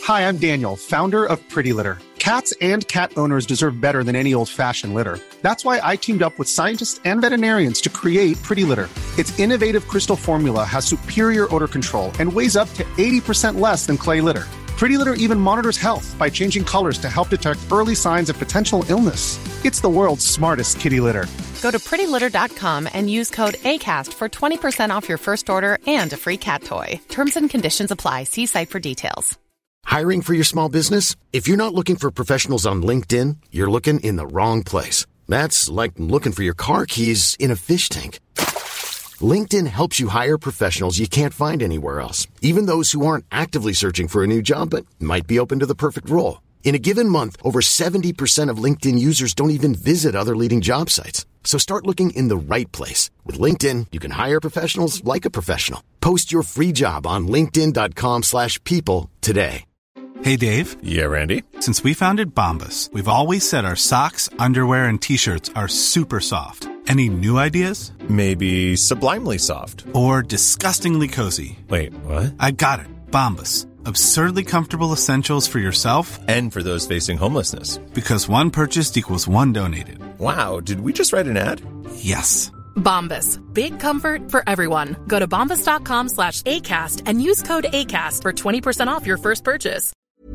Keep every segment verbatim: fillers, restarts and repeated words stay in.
Hi, I'm Daniel, founder of Pretty Litter. Cats and cat owners deserve better than any old-fashioned litter. That's why I teamed up with scientists and veterinarians to create Pretty Litter. Its innovative crystal formula has superior odor control and weighs up to eighty percent less than clay litter. Pretty Litter even monitors health by changing colors to help detect early signs of potential illness. It's the world's smartest kitty litter. Go to pretty litter dot com and use code ACAST for twenty percent off your first order and a free cat toy. Terms and conditions apply. See site for details. Hiring for your small business? If you're not looking for professionals on LinkedIn, you're looking in the wrong place. That's like looking for your car keys in a fish tank. LinkedIn helps you hire professionals you can't find anywhere else, even those who aren't actively searching for a new job but might be open to the perfect role. In a given month, over seventy percent of LinkedIn users don't even visit other leading job sites. So start looking in the right place. With LinkedIn, you can hire professionals like a professional. Post your free job on linkedin dot com slash people today. Hey, Dave. Yeah, Randy. Since we founded Bombas, we've always said our socks, underwear, and T-shirts are super soft. Any new ideas? Maybe sublimely soft. Or disgustingly cozy. Wait, what? I got it. Bombas. Absurdly comfortable essentials for yourself and for those facing homelessness. Because one purchased equals one donated. Wow, did we just write an ad? Yes. Bombas. Big comfort for everyone. Go to bombas dot com slash ACAST and use code ACAST for twenty percent off your first purchase.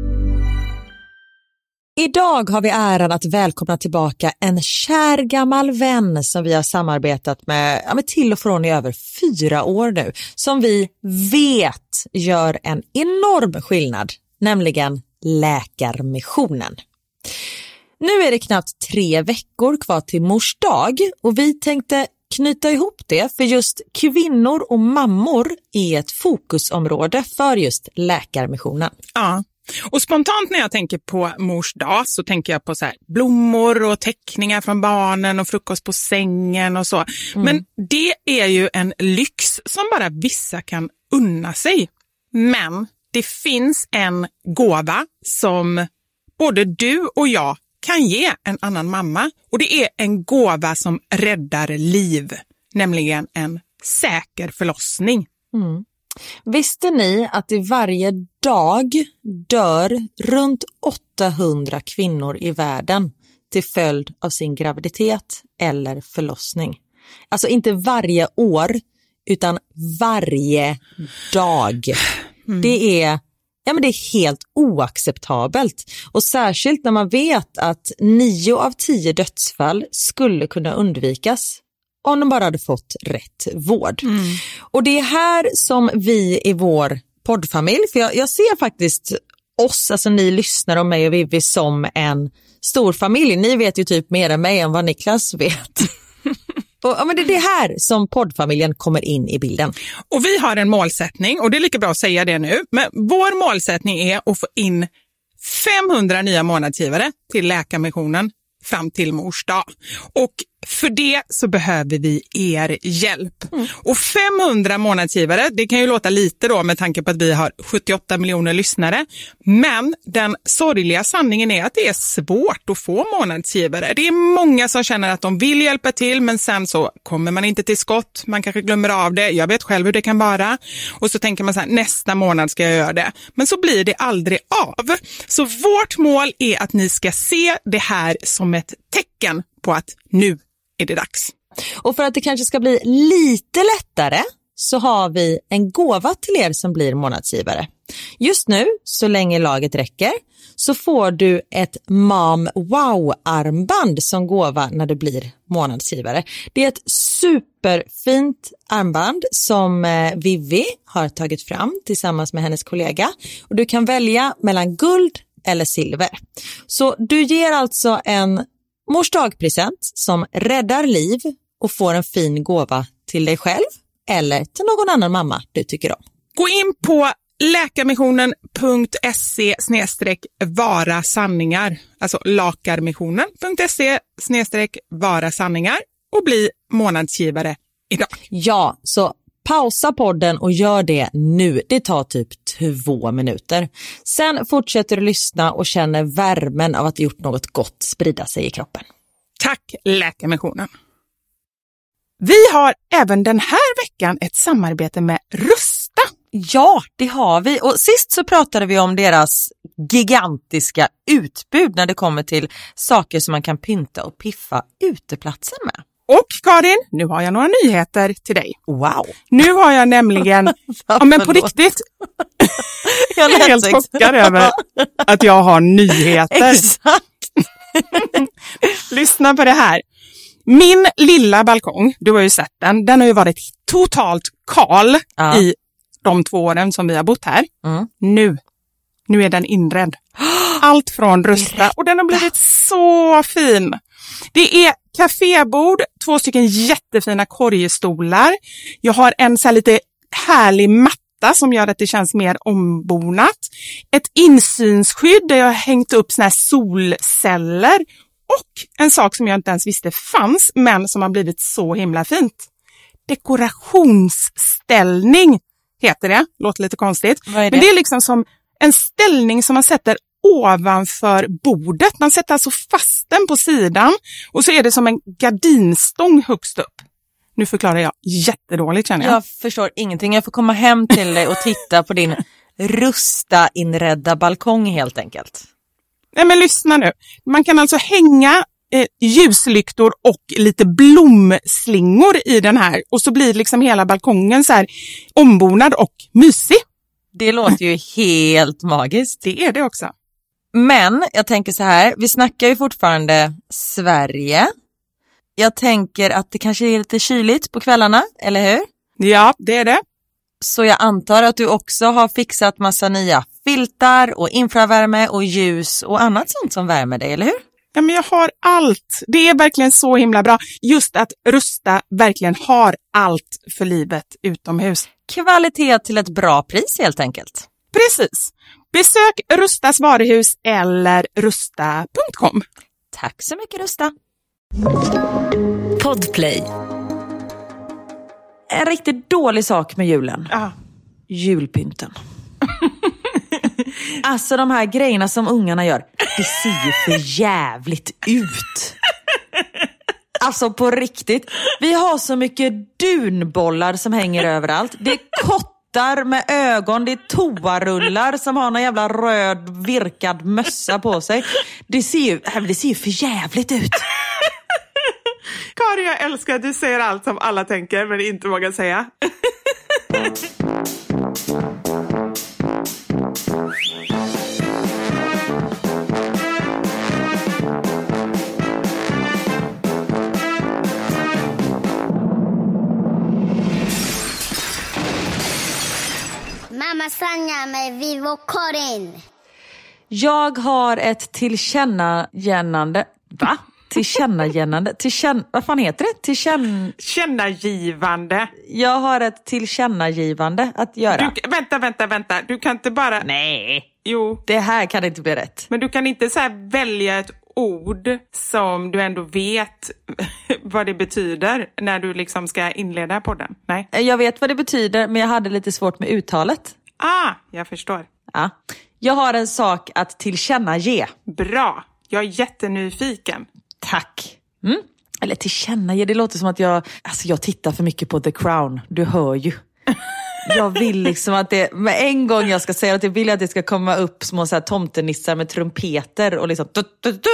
Idag har vi äran att välkomna tillbaka en kär gammal vän som vi har samarbetat med, ja, med till och från i över fyra år nu. Som vi vet gör en enorm skillnad, nämligen Läkarmissionen. Nu är det knappt tre veckor kvar till Mors dag och vi tänkte knyta ihop det, för just kvinnor och mammor är ett fokusområde för just Läkarmissionen. Ja. Och spontant när jag tänker på Mors dag så tänker jag på så här blommor och teckningar från barnen och frukost på sängen och så. Mm. Men det är ju en lyx som bara vissa kan unna sig. Men det finns en gåva som både du och jag kan ge en annan mamma. Och det är en gåva som räddar liv, nämligen en säker förlossning. Mm. Visste ni att i varje dag dör runt åttahundra kvinnor i världen till följd av sin graviditet eller förlossning? Alltså inte varje år, utan varje dag. Mm. Det är, ja, men det är helt oacceptabelt. Och särskilt när man vet att nio av tio dödsfall skulle kunna undvikas om de bara hade fått rätt vård. Mm. Och det är här som vi i vår poddfamilj, för jag, jag ser faktiskt oss, alltså ni lyssnar om mig och Vivi, som en stor familj. Ni vet ju typ mer än mig än vad Niklas vet. Och, ja, men det är det här som poddfamiljen kommer in i bilden. Och vi har en målsättning, och det är lika bra att säga det nu. Men vår målsättning är att få in femhundra nya månadsgivare till Läkarmissionen fram till Mors dag. Och för det så behöver vi er hjälp. Mm. Och femhundra månadsgivare, det kan ju låta lite då med tanke på att vi har sjuttioåtta miljoner lyssnare. Men den sorgliga sanningen är att det är svårt att få månadsgivare. Det är många som känner att de vill hjälpa till, men sen så kommer man inte till skott. Man kanske glömmer av det. Jag vet själv hur det kan vara. Och så tänker man så här, nästa månad ska jag göra det. Men så blir det aldrig av. Så vårt mål är att ni ska se det här som ett tecken på att nu är det dags. Och för att det kanske ska bli lite lättare så har vi en gåva till er som blir månadsgivare. Just nu, så länge laget räcker, så får du ett Mom Wow-armband som gåva när du blir månadsgivare. Det är ett superfint armband som Vivi har tagit fram tillsammans med hennes kollega. Och du kan välja mellan guld eller silver. Så du ger alltså en Mors dagpresent som räddar liv och får en fin gåva till dig själv eller till någon annan mamma du tycker om. Gå in på läkarmissionen punkt se snedstreck vara sanningar, alltså lakarmissionen punkt se snedstreck vara sanningar och bli månadsgivare idag. Ja, så pausa podden och gör det nu. Det tar typ två minuter. Sen fortsätter du lyssna och känner värmen av att gjort något gott sprida sig i kroppen. Tack Läkarmissionen. Vi har även den här veckan ett samarbete med Rusta. Ja, det har vi. Och sist så pratade vi om deras gigantiska utbud när det kommer till saker som man kan pynta och piffa uteplatser med. Och Karin, nu har jag några nyheter till dig. Wow. Nu har jag nämligen, ja men på riktigt, jag är helt chockad över att jag har nyheter. Exakt. Lyssna på det här. Min lilla balkong, du har ju sett den, den har ju varit totalt kal ja. i de två åren som vi har bott här. Mm. Nu, nu är den inredd. Allt från rusta och den har blivit så fin. Det är kafébord, två stycken jättefina korgstolar. Jag har en så här lite härlig matta som gör att det känns mer ombonat. Ett insynsskydd där jag har hängt upp såna här solceller. Och en sak som jag inte ens visste fanns, men som har blivit så himla fint. Dekorationsställning heter det. Låter lite konstigt. Vad är det? Men det är liksom som en ställning som man sätter ovanför bordet. Man sätter alltså fast den på sidan. Och så är det som en gardinstång högst upp. Nu förklarar jag jättedåligt, känner jag. Jag förstår ingenting. Jag får komma hem till dig och titta på din rusta inredda balkong helt enkelt. Nej men lyssna nu. Man kan alltså hänga eh, ljuslyktor och lite blomslingor i den här. Och så blir liksom hela balkongen så här ombonad och mysig. Det låter ju helt magiskt. Det är det också. Men jag tänker så här, vi snackar ju fortfarande Sverige. Jag tänker att det kanske är lite kyligt på kvällarna, eller hur? Ja, det är det. Så jag antar att du också har fixat massa nya filtar och infravärme och ljus och annat sånt som värmer dig, eller hur? Ja, men jag har allt. Det är verkligen så himla bra. Just att Rusta verkligen har allt för livet utomhus. Kvalitet till ett bra pris helt enkelt. Precis. Besök Rustas varuhus eller rusta punkt com. Tack så mycket, Rusta. Podplay. En riktigt dålig sak med julen. Ja. Julpynten. Alltså de här grejerna som ungarna gör, det ser ju för jävligt ut. Alltså på riktigt. Vi har så mycket dunbollar som hänger överallt. Det är kottar med ögon, det är toarullar som har någon jävla röd virkad mössa på sig. Det ser ju, det ser ju för jävligt ut. Karin, jag älskar att du säger allt som alla tänker men inte vågar säga. Mamma Sanja med Vivo Karin. Jag har ett tillkännagivande. Va? Tillkännagivande? Tillkänn... Vad fan heter det? Tillkänn... Tillkännagivande. Jag har ett tillkännagivande att göra. Du, vänta, vänta, vänta. Du kan inte bara... Nej. Jo. Det här kan inte bli rätt. Men du kan inte så här välja ett ord som du ändå vet vad det betyder när du liksom ska inleda podden. Nej. Jag vet vad det betyder, men jag hade lite svårt med uttalet. Ah, jag förstår. Ja. Jag har en sak att tillkännage. Bra. Jag är jättenyfiken. Tack. Mm. Eller tillkännage, det låter som att jag... Alltså jag tittar för mycket på The Crown. Du hör ju. Jag vill liksom att det... Med en gång jag ska säga att jag vill att det ska komma upp små så här tomtenissar med trumpeter och liksom... Du, du, du,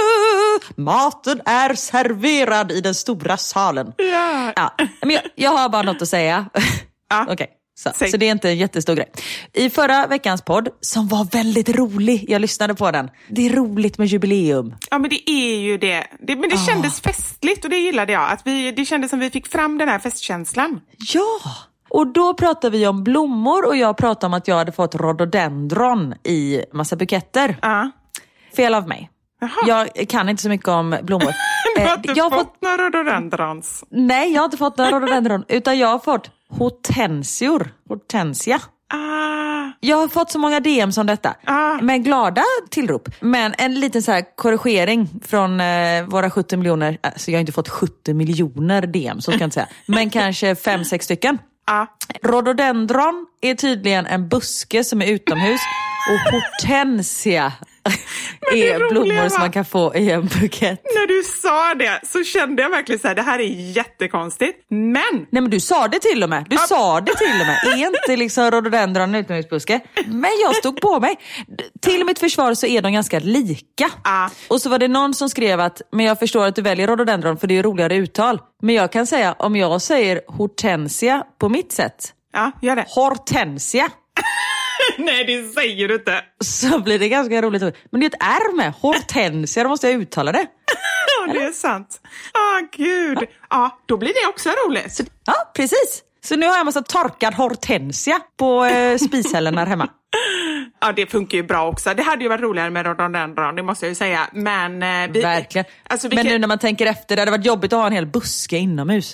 maten är serverad i den stora salen. Ja. Ja. Men jag, jag har bara något att säga. Ja. Okej. Okay. Så, så det är inte en jättestor grej. I förra veckans podd, som var väldigt rolig, jag lyssnade på den. Det är roligt med jubileum. Ja, men det är ju det. det men det oh. kändes festligt och det gillade jag. Att vi, det kändes som vi fick fram den här festkänslan. Ja, och då pratade vi om blommor och jag pratade om att jag hade fått rhododendron i massa buketter. Ja. Fel av mig. Jaha. Jag kan inte så mycket om blommor. Du har inte jag har fått, fått några rhododendrons? Nej, jag har inte fått några rhododendron. Utan jag har fått hortensior. Hortensia. Ah. Jag har fått så många D M som detta. Ah. Men glada tillrop. Men en liten så här korrigering från eh, våra sjuttio miljoner. Alltså jag har inte fått sjuttio miljoner D M, så ska jag inte säga. Men kanske fem sex stycken. Ah. Rhododendron är tydligen en buske som är utomhus. Och hortensia är blommor som man kan få i en bukett. När du sa det så kände jag verkligen så här, det här är jättekonstigt. Men... Nej, men du sa det till och med. Du ja. sa det till och med. Är inte liksom rhododendron en utomhusbuske? Men jag stod på mig. Till mitt försvar så är de ganska lika. Ah. Och så var det någon som skrev att, men jag förstår att du väljer rhododendron för det är roligare uttal. Men jag kan säga, om jag säger hortensia på mitt sätt. Ja, gör det. Hortensia. Nej, det säger du inte. Så blir det ganska roligt. Men det är ett R med. Hortensia, då måste jag uttala det. Ja, det är sant. Åh, oh, gud. Ja. ja, då blir det också roligt. Så, ja, precis. Så nu har jag en massa torkad hortensia på eh, spishällen här hemma. Ja, det funkar ju bra också. Det hade ju varit roligare med rhododendron, det måste jag ju säga. Men, eh, vi, Verkligen. Alltså, vi Men kan... nu när man tänker efter, det hade varit jobbigt att ha en hel buske inomhus.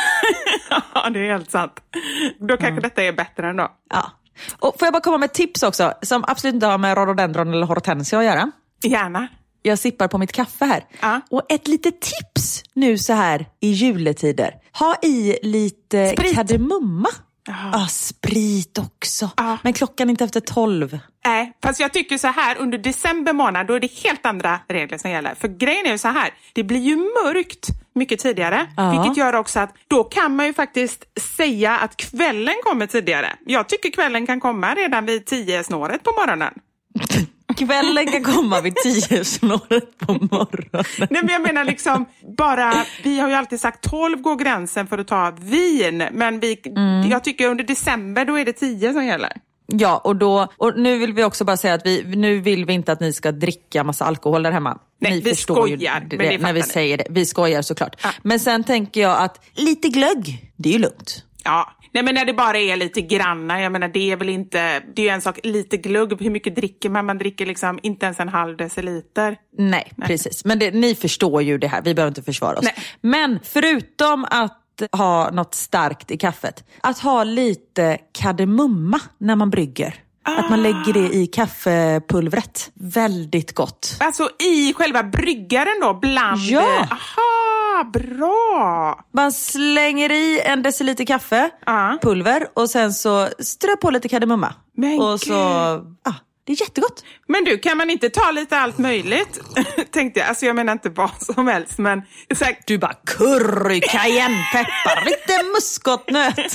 Ja, det är helt sant. Då kanske mm. detta är bättre ändå. Ja. Och får jag bara komma med ett tips också, som absolut inte har med rhododendron eller hortensia att göra? Gärna. Jag sippar på mitt kaffe här. Ja. Och ett litet tips nu så här i juletider. Ha i lite sprit. kardemumma. Ja, ah, sprit också. Ja. Men klockan är inte efter tolv. Nej, fast jag tycker så här, under december månad då är det helt andra regler som gäller. För grejen är ju så här, det blir ju mörkt mycket tidigare. Ja. Vilket gör också att då kan man ju faktiskt säga att kvällen kommer tidigare. Jag tycker kvällen kan komma redan vid tio snåret på morgonen. Kvällen kan komma vid tio snåret på morgonen. Nej, men jag menar liksom bara, vi har ju alltid sagt tolv går gränsen för att ta vin. Men vi, mm. jag tycker under december då är det tio som gäller. Ja, och då och nu vill vi också bara säga att vi nu vill vi inte att ni ska dricka massa alkohol där hemma. Nej, ni vi skojar. Det, men det när vi ni. säger det. Vi skojar såklart. Ja. Men sen tänker jag att lite glögg, det är ju lugnt. Ja, nej, men när det bara är lite granna, jag menar det är väl inte, det är ju en sak, lite glugg, hur mycket dricker man? Man dricker liksom inte ens en halv deciliter. Nej, Nej. precis. Men det, ni förstår ju det här, vi behöver inte försvara oss. Nej. Men förutom att ha något starkt i kaffet, att ha lite kardemumma när man brygger. Ah. Att man lägger det i kaffepulvret. Väldigt gott. Alltså i själva bryggaren då, bland... Ja! Aha, bra! Man slänger i en deciliter kaffe, ah. pulver, och sen så strö på lite kardemumma. Men och så... Ah, det är jättegott. Men du, kan man inte ta lite allt möjligt? Tänkte jag, alltså jag menar inte vad som helst, men... Så här... Du bara curry, cayennepeppar, lite muskotnöt.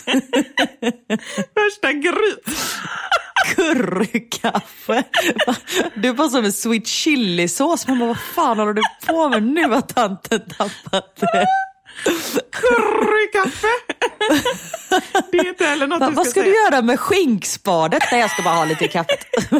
Värsta gryt. Currykaffe. Du är bara som en sweet chili-sås. Man bara, vad fan håller du på med nu att tanten tappat det? Currykaffe. Det är inte heller något Va, du ska Vad ska säga. du göra med skinkspadet? Nej, jag ska bara ha lite i kaffet.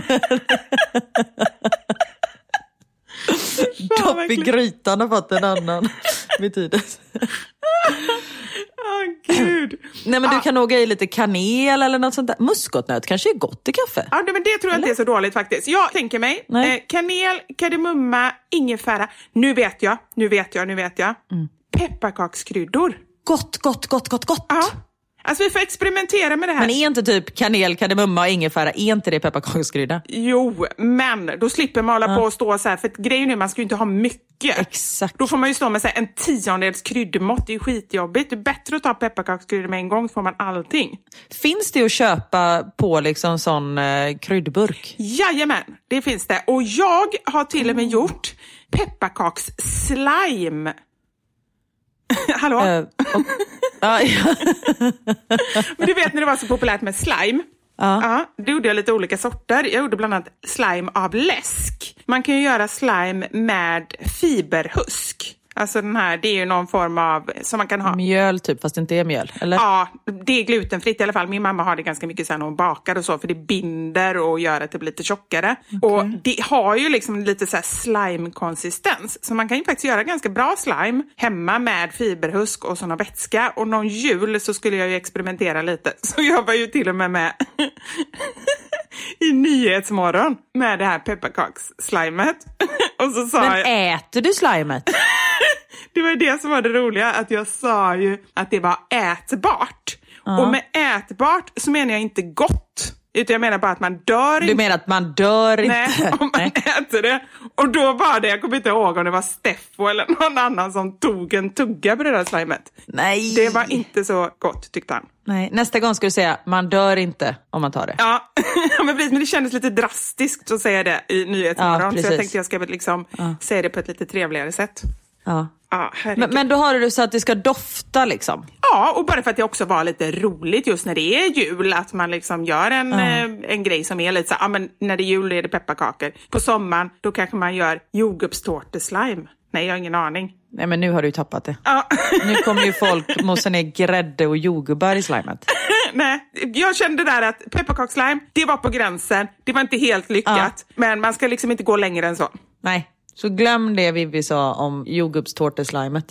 Dopp i grytan har fått en annan betydelse. Åh, oh, gud. Nej, men ah. du kan nog ha i lite kanel eller något sånt där. Muskotnöt kanske är gott i kaffe. Ja, men det tror jag eller? inte är så dåligt faktiskt. Jag tänker mig, eh, kanel, kardemumma, ingefära. Nu vet jag, nu vet jag, nu vet jag. Mm. Pepparkakskryddor. Gott, gott, gott, gott, gott. Ja. Alltså vi får experimentera med det här. Men är inte typ kanel, kardemumma och ingefära, är inte det pepparkakskrydda? Jo, men då slipper man hålla ja. på och stå så här. För grejen är, man ska ju inte ha mycket. Exakt. Då får man ju stå med så här, en tiondels kryddmått. Det är ju skitjobbigt. Det är bättre att ta pepparkakskryddor med en gång, så får man allting. Finns det att köpa på liksom sån eh, kryddburk? Jajamän, det finns det. Och jag har till och med gjort pepparkaksslime. Hallå? Uh, och, uh, ja. Men du vet när det var så populärt med slime. Ja. Ja, då gjorde jag lite olika sorter. Jag gjorde bland annat slime av läsk. Man kan ju göra slime med fiberhusk. Alltså den här, det är ju någon form av som man kan ha. Mjöl typ, fast det inte är mjöl, eller? Ja, det är glutenfritt i alla fall. Min mamma har det ganska mycket sen när hon bakar och så, för det binder och gör att det blir lite tjockare. Okay. Och det har ju liksom lite så här slime-konsistens. Så man kan ju faktiskt göra ganska bra slime hemma med fiberhusk och såna vätska. Och någon jul så skulle jag ju experimentera lite. Så jag var ju till och med med i Nyhetsmorgon med det här pepparkaksslimet. Och så sa Men jag... äter du slimet? Det var det som var det roliga, att jag sa ju att det var ätbart. Uh-huh. Och med ätbart så menar jag inte gott. Utan jag menar bara att man dör inte. Du menar att man dör inte? Nej, om man Nej. äter det. Och då var det, jag kommer inte ihåg om det var Steffo eller någon annan som tog en tugga på det där slimet. Nej. Det var inte så gott, tyckte han. Nej, nästa gång ska du säga, man dör inte om man tar det. Ja, men precis, men det kändes lite drastiskt att säga det i Nyhetsmorgon. Ja, så jag tänkte jag ska liksom ja. säga det på ett lite trevligare sätt. Ja. Ja, men, men då har du så att det ska dofta liksom? Ja, och bara för att det också var lite roligt just när det är jul. Att man liksom gör en, mm. eh, en grej som är lite så, ja men när det är jul är det pepparkakor. På sommaren, då kanske man gör jordgubbstårteslime. Nej, jag har ingen aning. Nej, men nu har du tappat det. Ja. Nu kommer ju folk mosa ner grädde och jordgubbar i slimet. Nej, jag kände där att pepparkaksslime, det var på gränsen. Det var inte helt lyckat. Ja. Men man ska liksom inte gå längre än så. Nej. Så glöm det Vivi sa om jordgubbstårteslimet.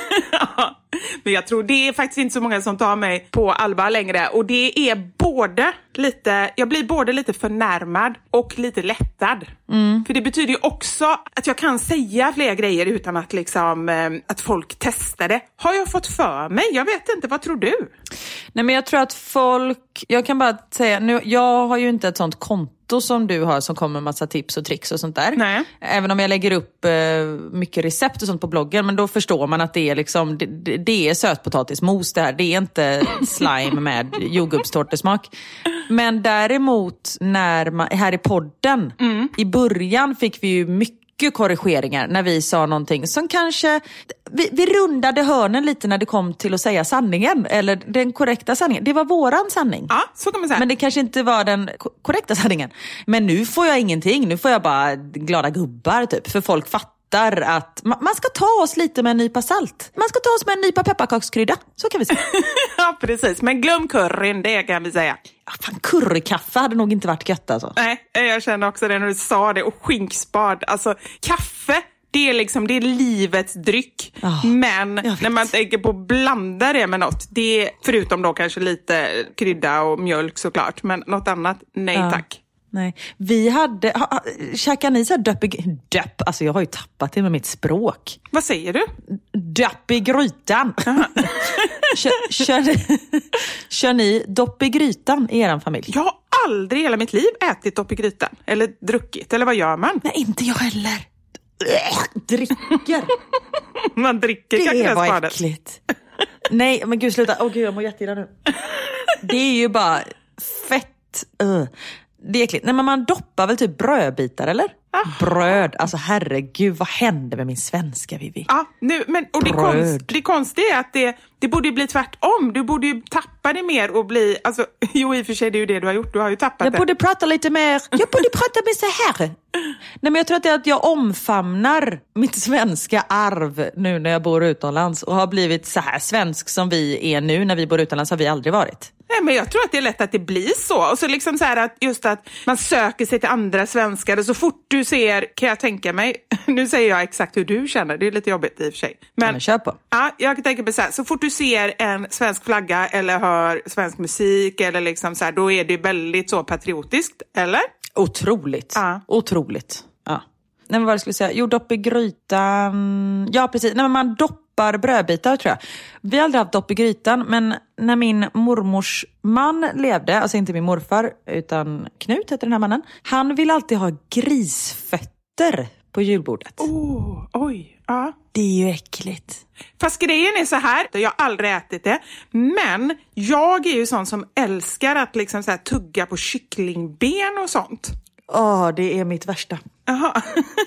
Ja, men jag tror det är faktiskt inte så många som tar mig på allvar längre. Och det är både lite, jag blir både lite förnärmad och lite lättad. Mm. För det betyder ju också att jag kan säga fler grejer utan att liksom, eh, att folk testar det. Har jag fått för mig? Jag vet inte, vad tror du? Nej, men jag tror att folk, jag kan bara säga, nu, jag har ju inte ett sånt konto som du har som kommer med massa tips och tricks och sånt där. Nej. Även om jag lägger upp eh, mycket recept och sånt på bloggen, men då förstår man att det är liksom, det, det är sötpotatismos det här. Det är inte slime med jordgubbstårtesmak. Men däremot när man, här i podden, mm. i början fick vi ju mycket korrigeringar när vi sa någonting som kanske, vi, vi rundade hörnen lite när det kom till att säga sanningen, eller den korrekta sanningen. Det var våran sanning. Ja, så kan man säga. Men det kanske inte var den korrekta sanningen. Men nu får jag ingenting, nu får jag bara glada gubbar typ, för folk fattar att man ska ta oss lite med en nypa salt. Man ska ta oss med en nypa pepparkakskrydda. Så kan vi säga. Ja, precis. Men glöm curryn, det kan vi säga. Ja, fan, currykaffe hade nog inte varit gött alltså. Nej, jag kände också det när du sa det. Och skinkspad. Alltså, kaffe, det är liksom, det är livets dryck. Oh, men när man tänker på att blanda det med något, det är, förutom då kanske lite krydda och mjölk såklart. Men något annat, nej ja. tack. Nej, vi hade, ha, ha, käkar ni så här döpp i, döpp, alltså jag har ju tappat det med mitt språk. Vad säger du? Döpp i grytan. kör, kör, kör ni dopp i grytan i er familj? Jag har aldrig i hela mitt liv ätit dopp i grytan. Eller druckit, eller vad gör man? Nej, inte jag heller. Dricker. Man dricker kanske det var äckligt. Nej, men gud sluta. Åh oh, gud, jag mår jätteilla nu. Det är ju bara fett. Uh. Det är äckligt. Nej, men man doppar väl typ brödbitar, eller? Aha. Bröd. Alltså herregud, vad hände med min svenska, Vivi? Ja, nu, men, och det, konst, det konstiga är att det, det borde ju bli tvärtom. Du borde ju tappa det mer och bli... Alltså, jo, i och för sig det är ju det du har gjort. Du har ju tappat jag det. Jag borde prata lite mer... Jag borde prata med så här. Nej, men jag tror att det är att jag omfamnar mitt svenska arv nu när jag bor utomlands och har blivit så här svensk som vi är nu när vi bor utomlands har vi aldrig varit. Nej, men jag tror att det är lätt att det blir så. Och så liksom så här att just att man söker sig till andra svenskar. Så fort du ser, kan jag tänka mig, nu säger jag exakt hur du känner, det är lite jobbigt i och för sig. Men, ja, men kör på. Ja, jag kan tänka mig så här, så fort du ser en svensk flagga eller hör svensk musik eller liksom så här, då är det väldigt så patriotiskt, eller? Otroligt, ja. Otroligt. Ja. Nej, men vad jag skulle säga, jo, dopp i grytan, ja precis, nej men man doppar brödbitar tror jag. Vi har aldrig haft dopp i grytan, men när min mormors man levde, alltså inte min morfar utan Knut heter den här mannen, han vill alltid ha grisfötter på julbordet. Oh, oj, ja. Det är ju äckligt. Fast grejen är så här, jag har aldrig ätit det, men jag är ju sån som älskar att liksom så här tugga på kycklingben och sånt. Åh, oh, det är mitt värsta. Jaha.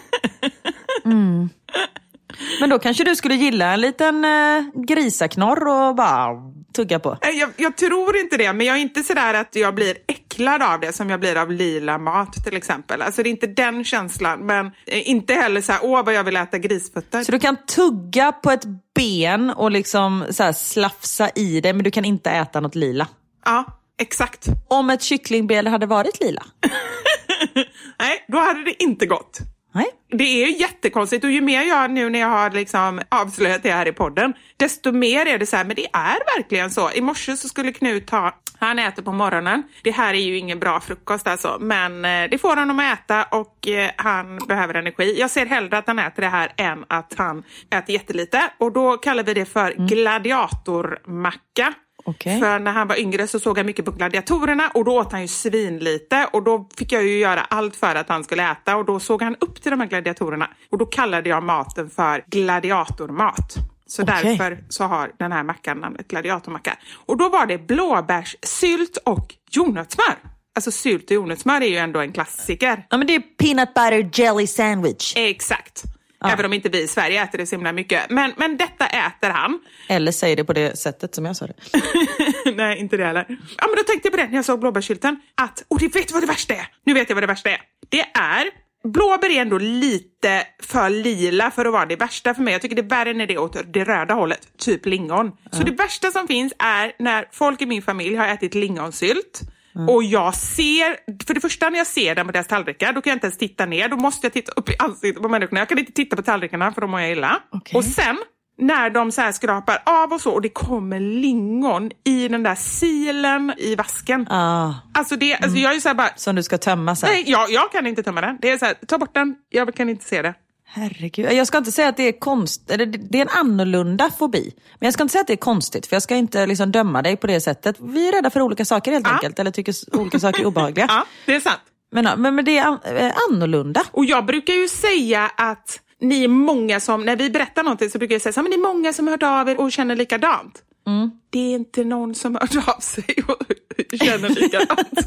mm. Men då kanske du skulle gilla en liten eh, grisaknorr och bara tugga på. Jag, jag tror inte det, men jag är inte sådär att jag blir äcklad av det som jag blir av lila mat till exempel. Alltså det är inte den känslan, men eh, inte heller så här, åh vad jag vill äta grisfötter. Så du kan tugga på ett ben och liksom så här slafsa i det, men du kan inte äta något lila? Ja, exakt. Om ett kycklingben hade varit lila? Nej, då hade det inte gått. Nej. Det är ju jättekonstigt, och ju mer jag nu när jag har liksom avslöjat det här i podden, desto mer är det så här, men det är verkligen så. I morse så skulle Knut ha, han äter på morgonen. Det här är ju ingen bra frukost alltså, men det får honom att äta och han behöver energi. Jag ser hellre att han äter det här än att han äter jättelite, och då kallar vi det för gladiatormacka. Okay. För när han var yngre så såg han mycket på gladiatorerna och då åt han ju svin lite. Och då fick jag ju göra allt för att han skulle äta. Och då såg han upp till de här gladiatorerna. Och då kallade jag maten för gladiatormat. Så okay. därför så har den här mackan namnet gladiatormacka. Och då var det blåbärssylt och jordnötssmör. Alltså sylt och jordnötssmör är ju ändå en klassiker. Ja, men det är peanut butter jelly sandwich. Exakt. Ja. Även om inte vi i Sverige äter det så himla mycket. Men, men detta äter han. Eller säger det på det sättet som jag sa det. Nej, inte det heller. Ja, men då tänkte jag på det när jag såg blåbärssylten. Att, och det vet vad det värsta är. Nu vet jag vad det värsta är. Det är, blåbär är ändå lite för lila för att vara det värsta för mig. Jag tycker det är värre när det är åt det röda hållet. Typ lingon. Mm. Så det värsta som finns är när folk i min familj har ätit lingonsylt. Mm. Och jag ser, för det första när jag ser den på deras tallrikar, då kan jag inte ens titta ner. Då måste jag titta upp i ansiktet på människorna. Jag kan inte titta på tallrikarna för då mår jag illa. Okay. Och sen när de så här skrapar av och så, och det kommer lingon i den där silen i vasken. Ah. Alltså det, alltså jag är ju så här bara... Som du ska tömma sen. Nej, jag, jag kan inte tömma den. Det är så här, ta bort den, jag kan inte se det. Herregud, jag ska inte säga att det är konst, eller det är en annorlunda fobi. Men jag ska inte säga att det är konstigt, för jag ska inte liksom döma dig på det sättet. Vi är rädda för olika saker helt ja. enkelt, eller tycker olika saker är obehagliga. Ja, det är sant. Men, men, men det är annorlunda. Och jag brukar ju säga att ni är många som, när vi berättar någonting så brukar jag säga så, men det är många som har hört av er och känner likadant. Mm. Det är inte någon som har hört av sig och känner likadant.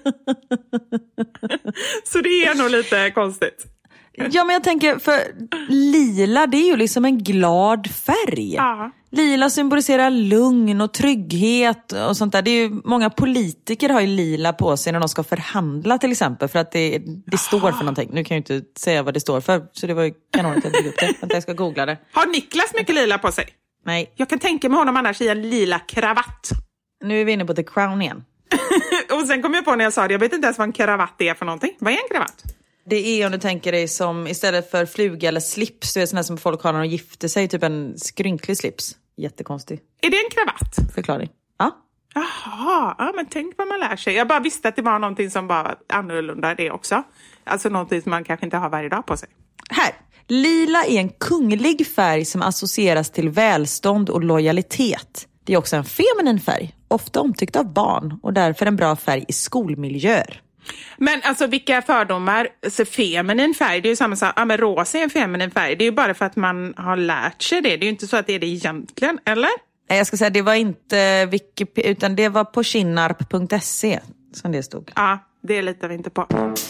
Så det är nog lite konstigt. Ja, men jag tänker, för lila, det är ju liksom en glad färg. Ja. Lila symboliserar lugn och trygghet och sånt där. Det är ju, många politiker har ju lila på sig när de ska förhandla till exempel, för att det, det står för någonting. Nu kan jag ju inte säga vad det står för, så det var ju kanon att jag tog upp det. Att jag ska googla det. Har Niklas mycket lila på sig? Nej. Jag kan tänka mig honom annars i en lila kravatt. Nu är vi inne på The Crown igen. Och sen kom jag på när jag sa det, jag vet inte ens vad en kravatt är för någonting. Vad är en kravatt? Det är, om du tänker dig, som istället för fluga eller slips, det är sån här som folk har när de gifter sig, typ en skrynklig slips. Jättekonstig. Är det en kravatt? Förklaring. Ja. Jaha, ja, men tänk vad man lär sig. Jag bara visste att det var någonting som var annorlunda det också. Alltså någonting som man kanske inte har varje dag på sig. Här. Lila är en kunglig färg som associeras till välstånd och lojalitet. Det är också en feminin färg, ofta omtyckt av barn, och därför en bra färg i skolmiljöer. Men alltså vilka fördomar, så feminin färg, det är ju samma sak, ja men rosa är en feminin färg, det är ju bara för att man har lärt sig det, det är ju inte så att det är det egentligen, eller? Jag ska säga, det var inte Wikipedia, utan det var på kinnarp punkt se som det stod. Ja, det litar vi inte på.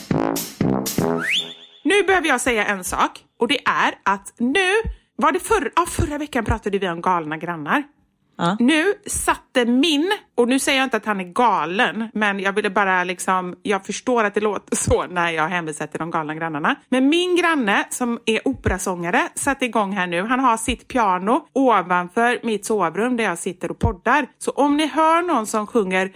Nu behöver jag säga en sak, och det är att nu, var det förra, ja, förra veckan pratade vi om galna grannar. Uh. Nu satte min, och nu säger jag inte att han är galen, men jag ville bara liksom, jag förstår att det låter så när jag hänvisar till de galna grannarna. Men min granne som är operasångare satte igång här nu. Han har sitt piano ovanför mitt sovrum där jag sitter och poddar. Så om ni hör någon som sjunger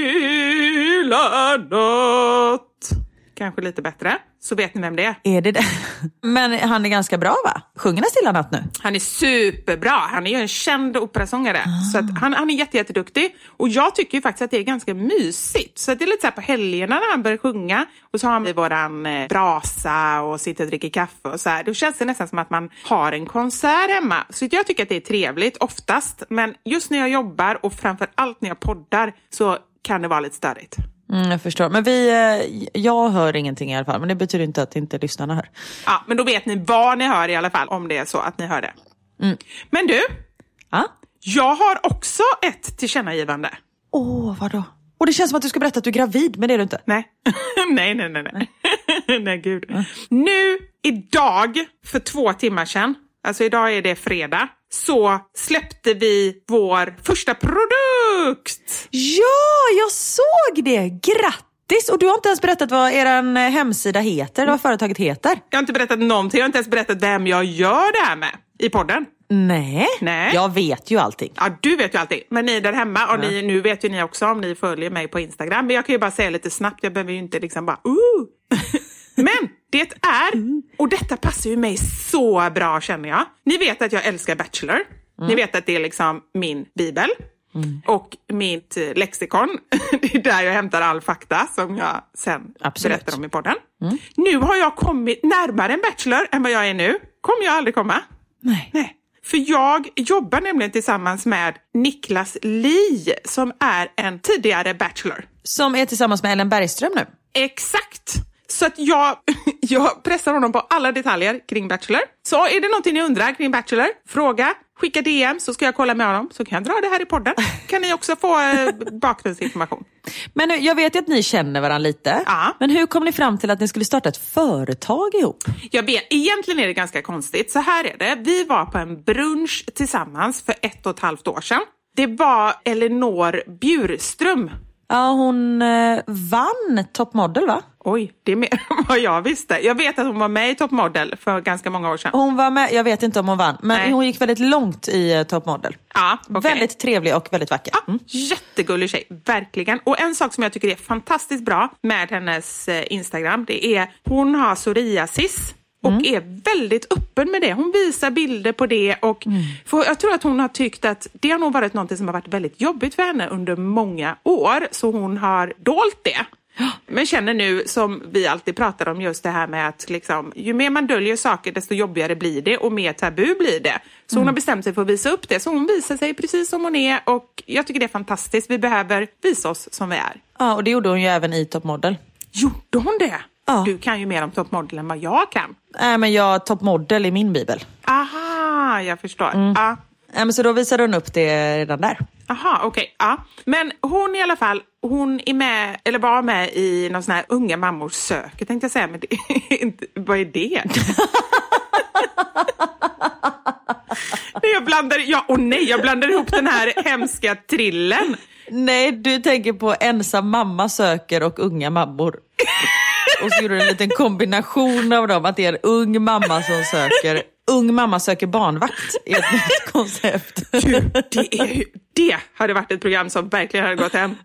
Stilla natt, kanske lite bättre, så vet ni vem det är. Är det det? Men han är ganska bra, va? Sjunger han Stilla natt nu? Han är superbra. Han är ju en känd operasångare. Ah. Så att han, han är jätte, jätteduktig. Och jag tycker ju faktiskt att det är ganska mysigt. Så att det är lite så här på helgerna när han börjar sjunga. Och så har vi våran eh, brasa och sitter och dricker kaffe och så här. Då känns det nästan som att man har en konsert hemma. Så jag tycker att det är trevligt oftast. Men just när jag jobbar och framför allt när jag poddar så kan det vara lite störigt. Mm, jag förstår. Men vi, jag hör ingenting i alla fall. Men det betyder inte att inte lyssnarna hör. Ja, men då vet ni vad ni hör i alla fall. Om det är så att ni hör det. Mm. Men du, ja? Jag har också ett tillkännagivande. Åh, vadå? Och det känns som att du ska berätta att du är gravid, men det är du inte. Nej, nej, nej, nej. Nej, nej gud. Mm. Nu, idag, för två timmar sedan, alltså idag är det fredag, så släppte vi vår första produkt. Ja, jag såg det. Grattis! Och du har inte ens berättat vad er hemsida heter, eller vad företaget heter. Jag har inte berättat någonting. Jag har inte ens berättat vem jag gör det här med i podden. Nej, Nej. Jag vet ju allting. Ja, du vet ju allting. Men ni där hemma, och ja. ni, nu vet ju ni också om ni följer mig på Instagram. Men jag kan ju bara säga lite snabbt. Jag behöver ju inte liksom bara... Uh. Men det är, och detta passar ju mig så bra känner jag. Ni vet att jag älskar Bachelor. Mm. Ni vet att det är liksom min bibel. Mm. Och mitt lexikon. Det är där jag hämtar all fakta som jag sen Absolut. berättar om i podden. Mm. Nu har jag kommit närmare en Bachelor än vad jag är nu. Kommer jag aldrig komma? Nej. Nej. För jag jobbar nämligen tillsammans med Niklas Li som är en tidigare bachelor. Som är tillsammans med Ellen Bergström nu. Exakt. Så att jag, jag pressar honom på alla detaljer kring Bachelor. Så är det någonting ni undrar kring Bachelor, fråga, skicka D M så ska jag kolla med honom. Så kan jag dra det här i podden. Kan ni också få eh, bakgrundsinformation. Men nu, jag vet ju att ni känner varandra lite. Ja. Men hur kom ni fram till att ni skulle starta ett företag ihop? Jag vet, egentligen är det ganska konstigt. Så här är det. Vi var på en brunch tillsammans för ett och ett halvt år sedan. Det var Elinor Bjurström. Ja, hon eh, vann Top Model, va? Oj, det är mer än vad jag visste. Jag vet att hon var med i Top Model för ganska många år sedan. Hon var med, jag vet inte om hon vann. Men Nej. hon gick väldigt långt i uh, Top Model. Ja, okay. Väldigt trevlig och väldigt vacker. Ja, jättegullig tjej, verkligen. Och en sak som jag tycker är fantastiskt bra med hennes eh, Instagram, det är hon har psoriasis. Och mm. är väldigt öppen med det. Hon visar bilder på det. Och mm. för jag tror att hon har tyckt att det har nog varit något som har varit väldigt jobbigt för henne under många år. Så hon har dolt det. Men känner nu, som vi alltid pratar om, just det här med att liksom, ju mer man döljer saker desto jobbigare blir det och mer tabu blir det. Så mm. hon har bestämt sig för att visa upp det. Så hon visar sig precis som hon är och jag tycker det är fantastiskt. Vi behöver visa oss som vi är. Ja, och det gjorde hon ju även i Top Model. Gjorde hon det? Ja. Du kan ju mer om Top Model än vad jag kan. Nej, men jag Top Model i min bibel. Aha, jag förstår. Mm. Ja. Nej, men så då visade hon upp det redan där. Aha, okej. Okay. Ja. Men hon i alla fall, hon är med, eller var med i någon sån här unga mammors söker, tänkte jag säga. Men det är inte, vad är det? nej, jag blandar, ja, och nej, jag blandar ihop den här hemska trillen. Nej, du tänker på ensam mamma söker och unga mammor. Och så gjorde du en liten kombination av dem, att det är en ung mamma som söker. Ung mamma söker barnvakt är ett nytt koncept. Gud, det, är ju, det hade varit ett program som verkligen hade gått hem.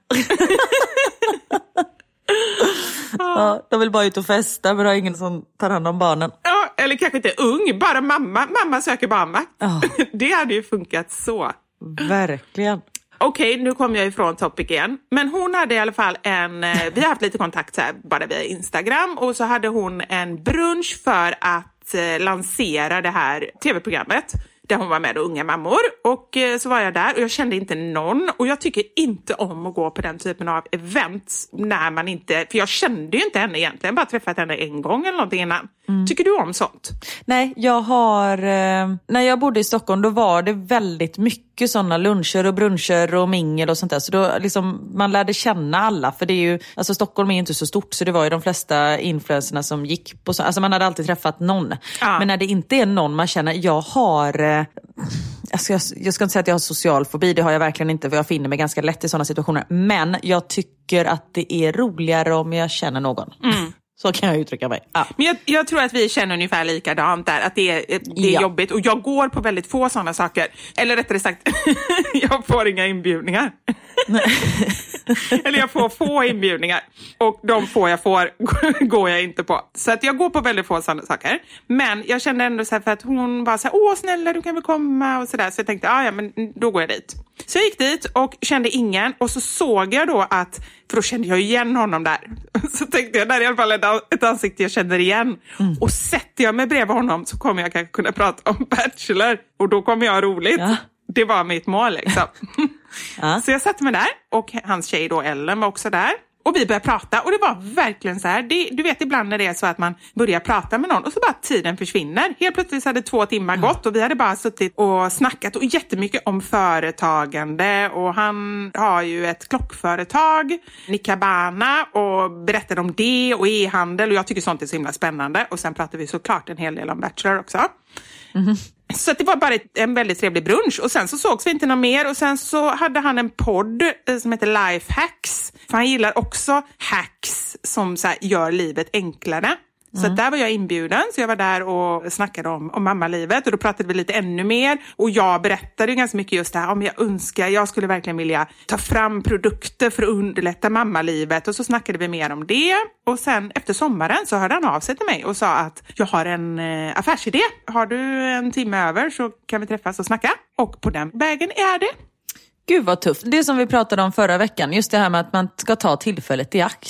Ja, de vill bara ut och festa, men det är ingen som tar hand om barnen. Ja, eller kanske inte ung, bara mamma. Mamma söker barnvakt. Ja. Det hade ju funkat så. Verkligen. Okej, okay, nu kommer jag ifrån topic igen. Men hon hade i alla fall en... Vi har haft lite kontakt så här, bara via Instagram. Och så hade hon en brunch för att eh, lansera det här tv-programmet. Där hon var med och unga mammor. Och eh, så var jag där och jag kände inte någon. Och jag tycker inte om att gå på den typen av event. När man inte... För jag kände ju inte henne egentligen. Bara träffat henne en gång eller någonting innan. Mm. Tycker du om sånt? Nej, jag har... Eh, när jag bodde i Stockholm då var det väldigt mycket sådana luncher och bruncher och mingel och sånt där. Så då liksom, man lärde känna alla. För det är ju... Alltså Stockholm är ju inte så stort. Så det var ju de flesta influencerna som gick på... Så, alltså man hade alltid träffat någon. Ja. Men när det inte är någon man känner... Jag har... Eh, alltså jag, jag ska inte säga att jag har social fobi. Det har jag verkligen inte. För jag finner mig ganska lätt i sådana situationer. Men jag tycker att det är roligare om jag känner någon. Mm. Så kan jag uttrycka mig. Ja. Men jag, jag tror att vi känner ungefär likadant där. Att det är, det är ja. jobbigt. Och jag går på väldigt få sådana saker. Eller rättare sagt, jag får inga inbjudningar. Eller jag får få inbjudningar. Och de få jag får går jag inte på. Så att jag går på väldigt få sådana saker. Men jag kände ändå så här för att hon var så här, åh snälla du kan väl komma och sådär. Så jag tänkte, ja men då går jag dit. Så jag gick dit och kände ingen. Och så såg jag då att, för då kände jag igen honom där. Så tänkte jag, där är i alla fall ett ansikte jag känner igen. Mm. Och sätter jag mig bredvid honom så kommer jag kanske kunna prata om Bachelor. Och då kommer jag ha roligt. Ja. Det var mitt mål liksom. Ja. Så jag satte mig där och hans tjej då Ellen var också där. Och vi började prata och det var verkligen så här. Det, du vet ibland när det är så att man börjar prata med någon och så bara tiden försvinner. Helt plötsligt hade två timmar mm. gått och vi hade bara suttit och snackat och jättemycket om företagande. Och han har ju ett klockföretag, Nikabana, och berättade om det och e-handel. Och jag tycker sånt är så himla spännande. Och sen pratade vi såklart en hel del om Bachelor också. Mm. Så det var bara en väldigt trevlig brunch. Och sen så sågs vi inte något mer. Och sen så hade han en podd som heter Lifehacks. För han gillar också hacks som så här gör livet enklare. Så mm. där var jag inbjuden. Så jag var där och snackade om, om mammalivet. Och då pratade vi lite ännu mer. Och jag berättade ju ganska mycket just det här. Om jag önskar, jag skulle verkligen vilja ta fram produkter för att underlätta mammalivet. Och så snackade vi mer om det. Och sen efter sommaren så hörde han av sig till mig. Och sa att jag har en eh, affärsidé. Har du en timme över så kan vi träffas och snacka. Och på den vägen är det. Gud vad tufft. Det som vi pratade om förra veckan. Just det här med att man ska ta tillfället i akt.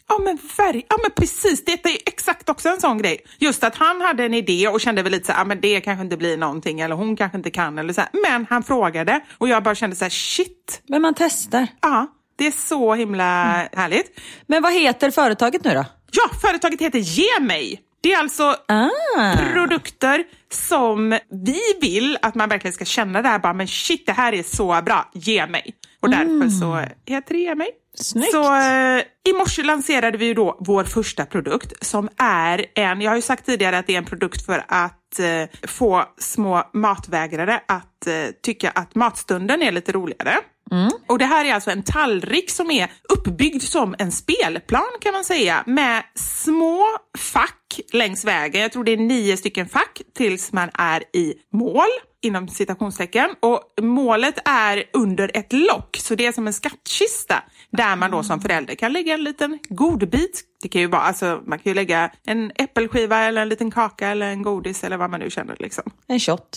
Ja men, ver- ja men precis, det är exakt också en sån grej. Just att han hade en idé och kände väl lite så här, ja men det kanske inte blir någonting eller hon kanske inte kan eller så här. Men han frågade och jag bara kände så här, shit. Men man testar. Ja, det är så himla mm. härligt. Men vad heter företaget nu då? Ja, företaget heter Ge mig. Det är alltså ah. produkter som vi vill att man verkligen ska känna det här. Bara, men shit, det här är så bra. Ge mig. Och därför mm. så heter det Ge mig. Snyggt. Så eh, i morse lanserade vi ju då vår första produkt som är en, jag har ju sagt tidigare att det är en produkt för att eh, få små matvägrare att eh, tycka att matstunden är lite roligare. Mm. Och det här är alltså en tallrik som är uppbyggd som en spelplan kan man säga. Med små fack längs vägen. Jag tror det är nio stycken fack tills man är i mål. Inom citationstecken. Och målet är under ett lock. Så det är som en skattkista. Där man då som förälder kan lägga en liten godbit. Det kan ju vara, alltså man kan ju lägga en äppelskiva eller en liten kaka eller en godis eller vad man nu känner liksom. En shot.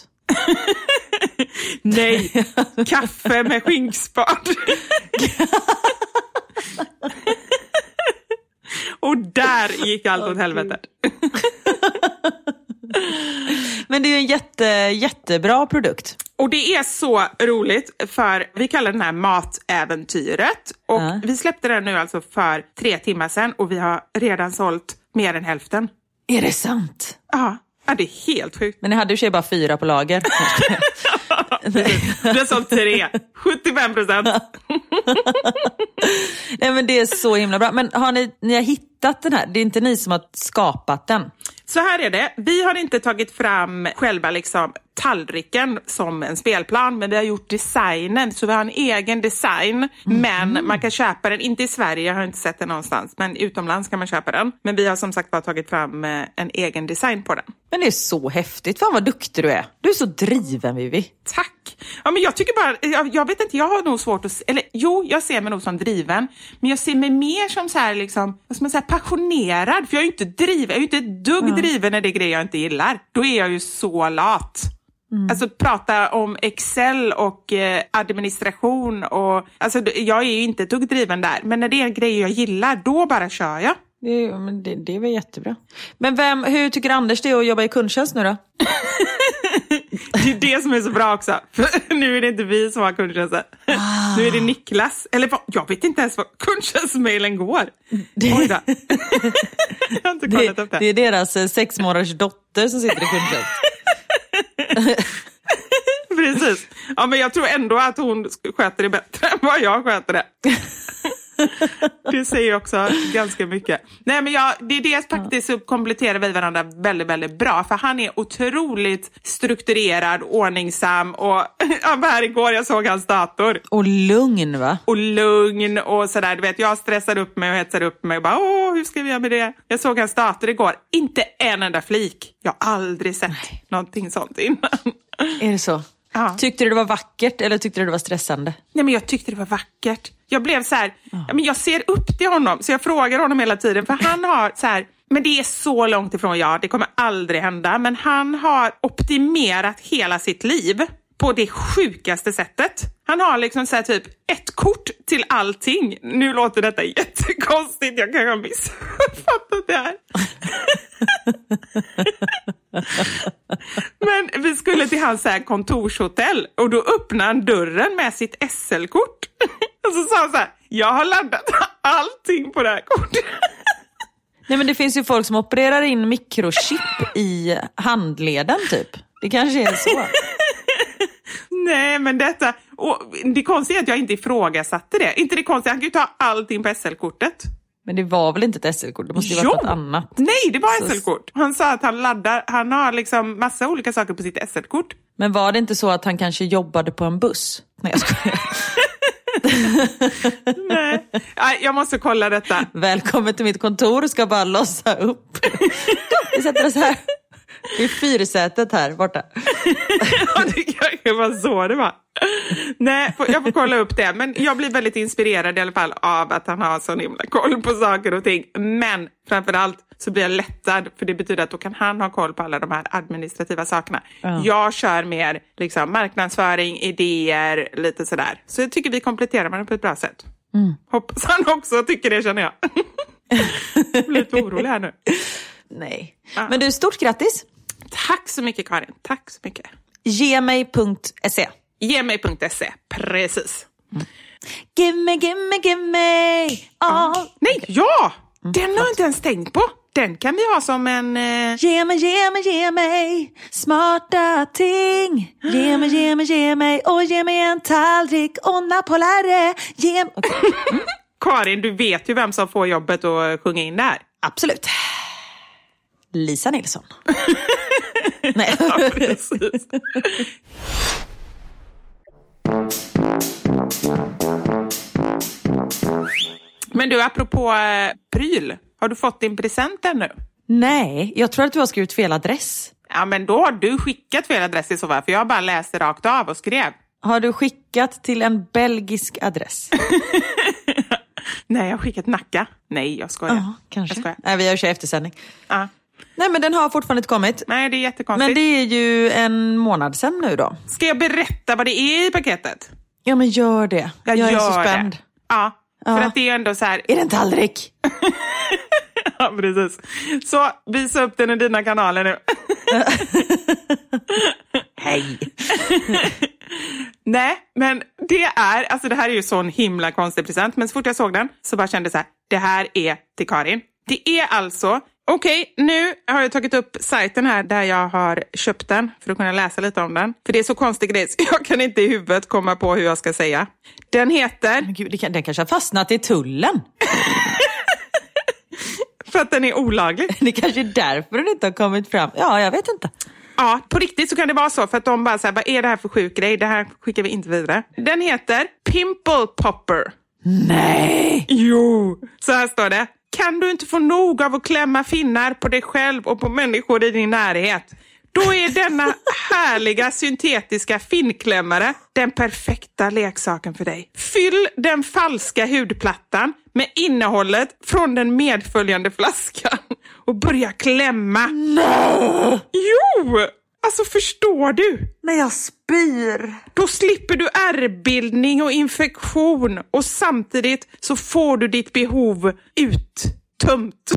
Nej, kaffe med skinkspad. Och där gick allt åt helvete. Men det är ju en jätte, jättebra produkt. Och det är så roligt för vi kallar den här matäventyret. Och uh. vi släppte den nu alltså för tre timmar sedan och vi har redan sålt mer än hälften. Är det sant? Ja, ja det är helt sjukt. Men ni hade ju sig bara fyra på lager. Vi har sålt tre. sjuttiofem procent. Nej men det är så himla bra. Men har ni, ni har hittat den här? Det är inte ni som har skapat den? Så här är det. Vi har inte tagit fram själva liksom tallriken som en spelplan, men vi har gjort designen. Så vi har en egen design, mm. men man kan köpa den, inte i Sverige, jag har inte sett den någonstans, men utomlands kan man köpa den. Men vi har som sagt bara tagit fram en egen design på den. Men det är så häftigt, fan vad duktig du är. Du är så driven, Vivi. Tack. Ja, men jag tycker bara, jag, jag vet inte, jag har nog svårt att, eller jo, jag ser mig nog som driven, men jag ser mig mer som så här liksom, vad ska man säga, passionerad, för jag är ju inte driven, jag är ju inte ett dugg mm. driven när det är grejer jag inte gillar. Då är jag ju så lat. Mm. Alltså prata om Excel och eh, administration och alltså jag är ju inte ett dugg driven där, men när det är grejer jag gillar, då bara kör jag. Det, men det, det är väl jättebra. Men vem, hur tycker Anders det är att jobba i kundtjänst nu då? Det är det som är så bbra också. För nu är det inte vi som har kundtjänsten. Ah. Nu är det Niklas. Eller vad, jag vet inte ens vad kundtjänstmailen går. Det... Oj då. Jag har inte kollat det, upp det. Det är deras sex månaders dotter som sitter i kundtjänst. Precis. Ja, men jag tror ändå att hon sköter det bättre än vad jag sköter det. Det säger också ganska mycket. Nej, men jag, det är det faktiskt, så kompletterar vi varandra väldigt, väldigt bra. För han är otroligt strukturerad, ordningsam. Och ja, här igår jag såg hans dator. Och lugn, va? Och lugn och sådär. Du vet, jag stressade upp mig och hetsade upp mig. Och bara, åh, hur ska vi göra med det? Jag såg hans dator igår. Inte en enda flik. Jag har aldrig sett Nej. någonting sånt innan. Är det så? Ja. Tyckte du det var vackert eller tyckte du det var stressande? Nej, men jag tyckte det var vackert. Jag blev så här, ja. Ja, men jag ser upp till honom så jag frågar honom hela tiden, för han har så här, men det är så långt ifrån jag, det kommer aldrig hända, men han har optimerat hela sitt liv på det sjukaste sättet. Han har liksom så här typ ett kort till allting. Nu låter detta jättekonstigt, jag kan ha missuppfattat det här. Men vi skulle till hans så här kontorshotell och då öppnade han dörren med sitt S L-kort. Och så sa han så här, jag har laddat allting på det här kortet. Nej, men det finns ju folk som opererar in mikrochip i handleden typ. Det kanske är så. Nej, men detta, och det konstiga är att jag inte ifrågasatte det. Inte det konstiga, han kan ju ta allting på S L-kortet. Men det var väl inte ett S L-kort? Det måste ju vara något annat. Nej, det var S L-kort. Han sa att han laddar, han har liksom massa olika saker på sitt S L-kort. Men var det inte så att han kanske jobbade på en buss? Nej, jag skojar. Nej, jag måste kolla detta. Välkommen till mitt kontor, ska bara lossa upp. Kom, vi sätter oss här. Det är fyrsätet här borta. Ja, det kanske var så det var. Nej, jag får kolla upp det. Men jag blir väldigt inspirerad i alla fall av att han har sån himla koll på saker och ting. Men framförallt så blir jag lättad, för det betyder att då kan han ha koll på alla de här administrativa sakerna. Mm. Jag kör mer liksom marknadsföring, idéer, lite sådär. Så jag tycker vi kompletterar varandra på ett bra sätt. Mm. Hoppas han också tycker det, känner jag. Jag blir lite orolig här nu. Nej. Ja. Men du, stort grattis. Tack så mycket, Karin. Tack så mycket. Gemej punkt se. Gemej punkt se, precis. Mm. Give me, give me, give me. Oh. Nej, ja! Den har jag inte ens tänkt på. Den kan vi ha som en... Eh... Ge mig, ge mig, ge mig smarta ting. Ge mig, ge mig, ge mig. Och ge mig en tallrik och napolare. Ge... Okay. Mm. Karin, du vet ju vem som får jobbet att sjunga in där. Absolut. Lisa Nilsson. Nej. Ja, precis. Men du, apropå eh, pryl. Har du fått din present ännu? Nej, jag tror att du har skrivit fel adress. Ja, men då har du skickat fel adress i så fall. För jag bara läste rakt av och skrev. Har du skickat till en belgisk adress? Nej, jag har skickat Nacka. Nej, jag skojar. Ja, kanske. Jag skojar. Nej, vi har ju kört eftersändning. Ja. Nej, men den har fortfarande inte kommit. Nej, det är jättekonstigt. Men det är ju en månad sedan nu då. Ska jag berätta vad det är i paketet? Ja, men gör det. Jag, jag är så spänd. Det. Ja, för ja. att det är ändå så här... Är det en tallrik? Ja, precis. Så, visa upp den i dina kanaler nu. Hej. Nej, men det är... Alltså det här är ju sån himla konstig present. Men så fort jag såg den så bara kände jag så här... Det här är till Karin. Det är alltså... Okej, okay, nu har jag tagit upp sajten här där jag har köpt den för att kunna läsa lite om den. För det är så konstig grej så jag kan inte i huvudet komma på hur jag ska säga. Den heter... Men gud, den kanske har fastnat i tullen. För att den är olaglig. Det kanske är därför den inte har kommit fram. Ja, jag vet inte. Ja, på riktigt så kan det vara så. För att de bara säger, vad är det här för sjuk grej? Det här skickar vi inte vidare. Den heter Pimple Popper. Nej! Jo, så här står det. Kan du inte få nog av att klämma finnar på dig själv och på människor i din närhet? Då är denna härliga syntetiska finnklämmare den perfekta leksaken för dig. Fyll den falska hudplattan med innehållet från den medföljande flaskan och börja klämma. Nej! Jo! Alltså förstår du? När jag spyr. Då slipper du ärrbildning och infektion och samtidigt så får du ditt behov uttömt.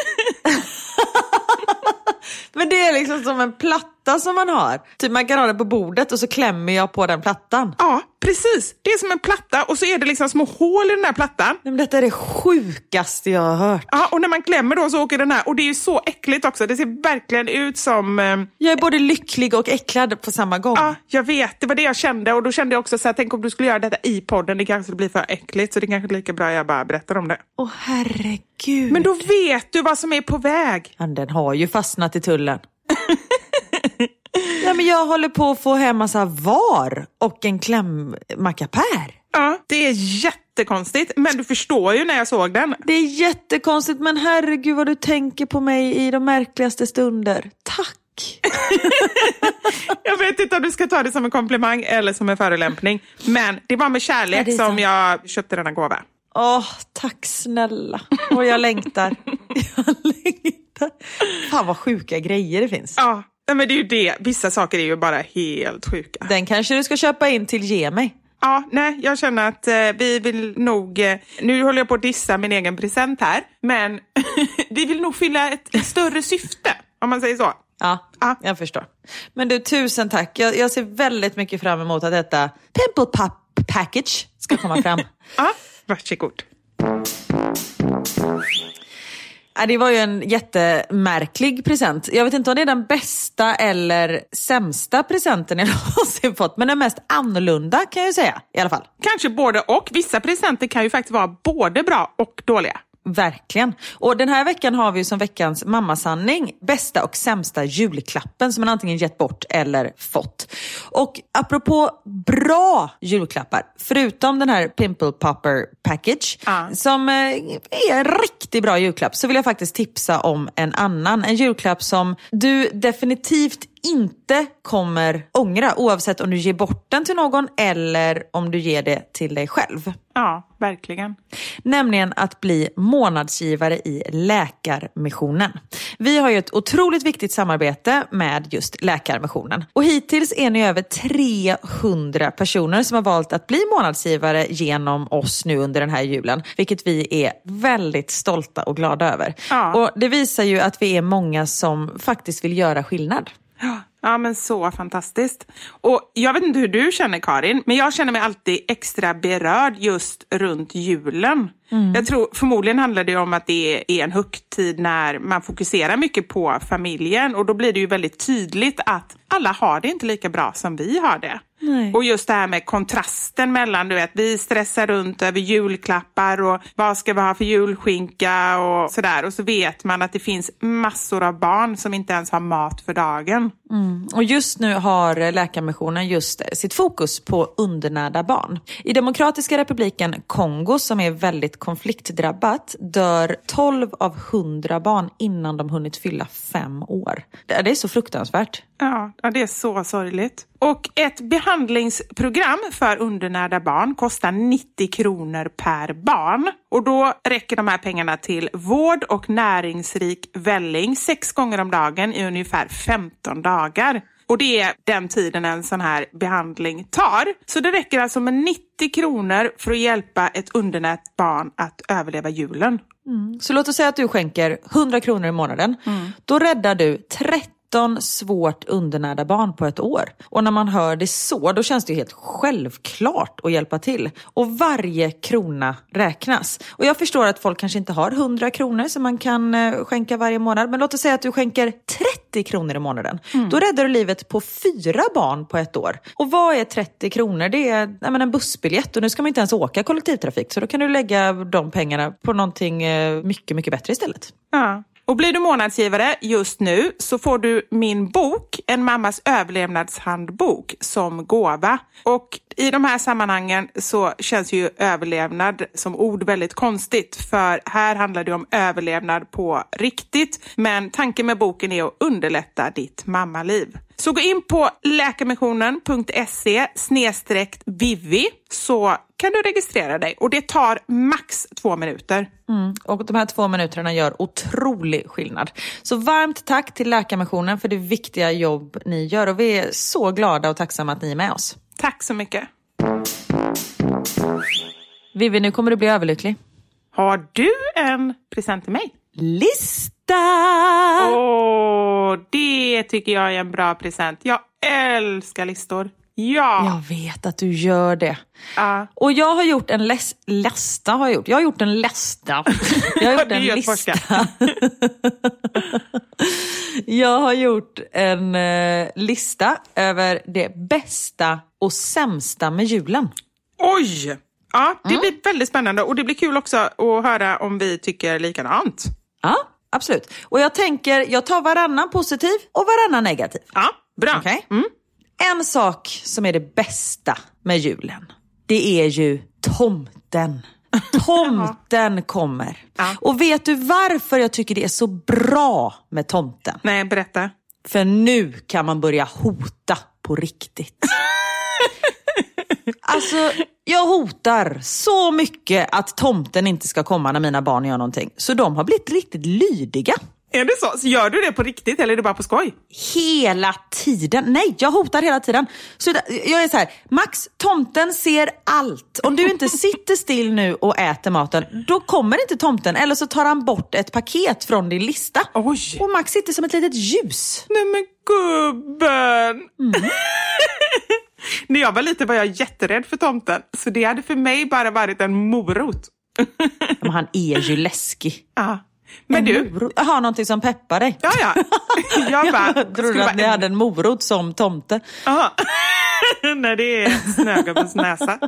Men det är liksom som en platta som man har. Typ man kan ha den på bordet och så klämmer jag på den plattan. Ja, precis. Det är som en platta och så är det liksom små hål i den här plattan. Men detta är det sjukaste jag har hört. Ja, och när man klämmer då så åker den här. Och det är ju så äckligt också. Det ser verkligen ut som... Eh... Jag är både lycklig och äcklad på samma gång. Ja, jag vet. Det var det jag kände. Och då kände jag också så här, tänk om du skulle göra detta i podden. Det kanske blir för äckligt. Så det kanske är lika bra jag bara berättar om det. Åh, herregud. Men då vet du vad som är på väg. Ja, den har ju fastnat i tullen. Ja, men jag håller på att få hem massa var och en klämmackapär. Ja, det är jättekonstigt. Men du förstår ju när jag såg den. Det är jättekonstigt, men herregud vad du tänker på mig i de märkligaste stunder. Tack. Jag vet inte om du ska ta det som en komplimang eller som en förolämpning. Men det var med kärlek ja, som jag köpte denna gåva. Åh, tack snälla. Och jag längtar. Jag längtar. Fan vad sjuka grejer det finns. Ja, men det är ju det. Vissa saker är ju bara helt sjuka. Den kanske du ska köpa in till Ge mig. Ja, nej, jag känner att eh, vi vill nog... Eh, nu håller jag på att dissa min egen present här. Men vi vill nog fylla ett, ett större syfte, om man säger så. Ja, ja, jag förstår. Men du, tusen tack. Jag, jag ser väldigt mycket fram emot att detta Pimple Pop Package ska komma fram. Ja, varsågod. Ja, det var ju en jättemärklig present. Jag vet inte om det är den bästa eller sämsta presenten jag någonsin fått. Men den mest annorlunda kan jag ju säga i alla fall. Kanske både och. Vissa presenter kan ju faktiskt vara både bra och dåliga. Verkligen. Och den här veckan har vi ju som veckans mammasanning bästa och sämsta julklappen som man antingen gett bort eller fått. Och apropå bra julklappar, förutom den här Pimple Popper Package ah. som är en riktigt bra julklapp, så vill jag faktiskt tipsa om en annan. En julklapp som du definitivt inte kommer ångra, oavsett om du ger bort den till någon eller om du ger det till dig själv. Ja, verkligen. Nämligen att bli månadsgivare i Läkarmissionen. Vi har ju ett otroligt viktigt samarbete med just Läkarmissionen. Och hittills är ni över trehundra personer som har valt att bli månadsgivare genom oss nu under den här julen. Vilket vi är väldigt stolta och glada över. Ja. Och det visar ju att vi är många som faktiskt vill göra skillnad. Ja, men så fantastiskt. Och jag vet inte hur du känner, Karin, men jag känner mig alltid extra berörd just runt julen. Mm. Jag tror förmodligen handlar det om att det är en högtid när man fokuserar mycket på familjen, och då blir det ju väldigt tydligt att alla har det inte lika bra som vi har det. Nej. Och just det här med kontrasten mellan, du vet, vi stressar runt över julklappar och vad ska vi ha för julskinka och sådär. Och så vet man att det finns massor av barn som inte ens har mat för dagen. Mm. Och just nu har Läkarmissionen just sitt fokus på undernärda barn. I Demokratiska republiken Kongo, som är väldigt konfliktdrabbat, dör tolv av hundra barn innan de hunnit fylla fem år. Det är så fruktansvärt. Ja, ja, det är så sorgligt. Och ett behandlingsprogram för undernärda barn kostar nittio kronor per barn. Och då räcker de här pengarna till vård och näringsrik välling sex gånger om dagen i ungefär femton dagar. Och det är den tiden en sån här behandling tar. Så det räcker alltså med nittio kronor för att hjälpa ett undernärt barn att överleva julen. Mm. Så låt oss säga att du skänker hundra kronor i månaden. Mm. Då räddar du tretton svårt undernärda barn på ett år. Och när man hör det så, då känns det ju helt självklart att hjälpa till. Och varje krona räknas. Och jag förstår att folk kanske inte har hundra kronor som man kan eh, skänka varje månad. Men låt oss säga att du skänker trettio kronor i månaden. Mm. Då räddar du livet på fyra barn på ett år. Och vad är trettio kronor? Det är nej, men en bussbiljett. Och nu ska man inte ens åka kollektivtrafik. Så då kan du lägga de pengarna på någonting eh, mycket, mycket bättre istället. Ja. Och blir du månadsgivare just nu så får du min bok, En mammas överlevnadshandbok, som gåva. Och i de här sammanhangen så känns ju överlevnad som ord väldigt konstigt. För här handlar det om överlevnad på riktigt. Men tanken med boken är att underlätta ditt mammaliv. Så gå in på läkarmissionen punkt se snedstreck vivi så kan du registrera dig. Och det tar max två minuter. Mm, och de här två minuterna gör otrolig skillnad. Så varmt tack till Läkarmissionen för det viktiga jobb ni gör. Och vi är så glada och tacksamma att ni är med oss. Tack så mycket. Vivi, nu kommer du bli överlycklig. Har du en present till mig? Lista! Åh, oh, det tycker jag är en bra present. Jag älskar listor. Ja. Jag vet att du gör det. Uh. Och jag har gjort en läs- lästa. Har jag, gjort. jag har gjort en lästa. Jag har gjort en lista. Jag har gjort en eh, lista över det bästa och sämsta med julen. Oj! Ja, det mm. blir väldigt spännande. Och det blir kul också att höra om vi tycker likadant. Ja, absolut. Och jag tänker, jag tar varannan positiv och varannan negativ. Ja, bra. Okay? Mm. En sak som är det bästa med julen, det är ju tomten. Tomten kommer. Ja. Och vet du varför jag tycker det är så bra med tomten? Nej, berätta. För nu kan man börja hota på riktigt. Alltså, jag hotar så mycket att tomten inte ska komma när mina barn gör någonting. Så de har blivit riktigt lydiga. Är det så? Så gör du det på riktigt eller är det bara på skoj? Hela tiden. Nej, jag hotar hela tiden. Så jag är så här, Max, tomten ser allt. Om du inte sitter still nu och äter maten, då kommer inte tomten. Eller så tar han bort ett paket från din lista. Oj. Och Max sitter som ett litet ljus. Nej men gubben. Mm. När jag var lite var jag jätterädd för tomten. Så det hade för mig bara varit en morot. Men han är ju läskig. Ja. Men du jag har någonting som peppar dig. Ja ja. Jag bara jag trodde att ni en... hade en morot som tomte. Ja. Nej, det är snögubbens näsa.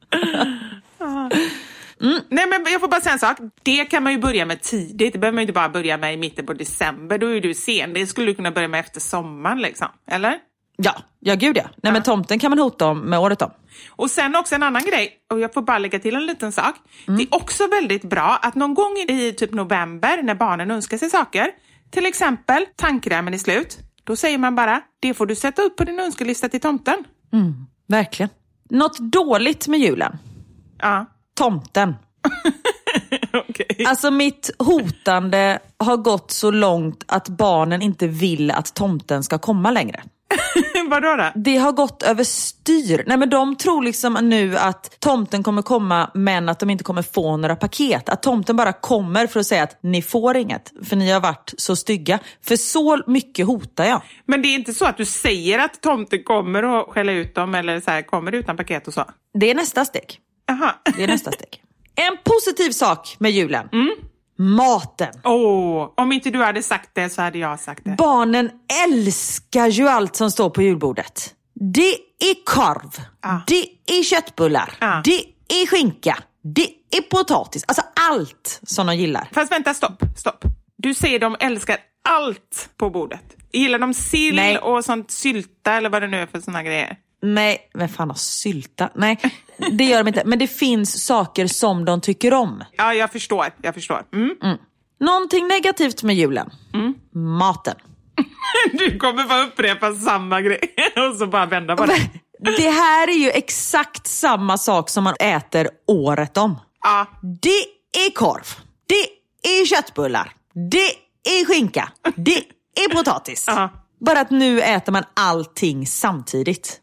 Mm. Nej, men jag får bara säga en sak. Det kan man ju börja med tidigt. Det behöver man ju inte bara börja med i mitten på december. Då är du sen. Det skulle du kunna börja med efter sommaren liksom. Eller? Ja, ja gud ja. Nej, ja. Men tomten kan man hota om med året om. Och sen också en annan grej. Och jag får bara lägga till en liten sak. Mm. Det är också väldigt bra att någon gång i typ november när barnen önskar sig saker. Till exempel tandkrämen är slut. Då säger man bara, det får du sätta upp på din önskelista till tomten. Mm, verkligen. Något dåligt med julen? Ja. Tomten. Okay. Alltså mitt hotande har gått så långt att barnen inte vill att tomten ska komma längre. Vadå då? Det har gått över styr. Nej, men de tror liksom nu att tomten kommer komma, men att de inte kommer få några paket. Att tomten bara kommer för att säga att ni får inget, för ni har varit så stygga. För så mycket hotar jag. Men det är inte så att du säger att tomten kommer och skälla ut dem, eller så här, kommer utan paket och så? Det är nästa steg. Aha. Det är nästa steg. En positiv sak med julen. Mm. Maten. Oh, om inte du hade sagt det så hade jag sagt det. Barnen älskar ju allt som står på julbordet. Det är korv. Ah. Det är köttbullar. Ah. Det är skinka. Det är potatis. Alltså allt som de gillar. Fast vänta, stopp, stopp. Du säger de älskar allt på bordet. Gillar de sill Nej. och sånt sylta eller vad det nu är för såna grejer? Nej, vem fan har sylta? Nej, det gör de inte. Men det finns saker som de tycker om. Ja, jag förstår. Jag förstår. Mm. Mm. Någonting negativt med julen. Mm. Maten. Du kommer bara upprepa samma grej och så bara vända på det. Det här är ju exakt samma sak som man äter året om. Ja. Det är korv. Det är köttbullar. Det är skinka. Det är potatis. Ja. Bara att nu äter man allting samtidigt.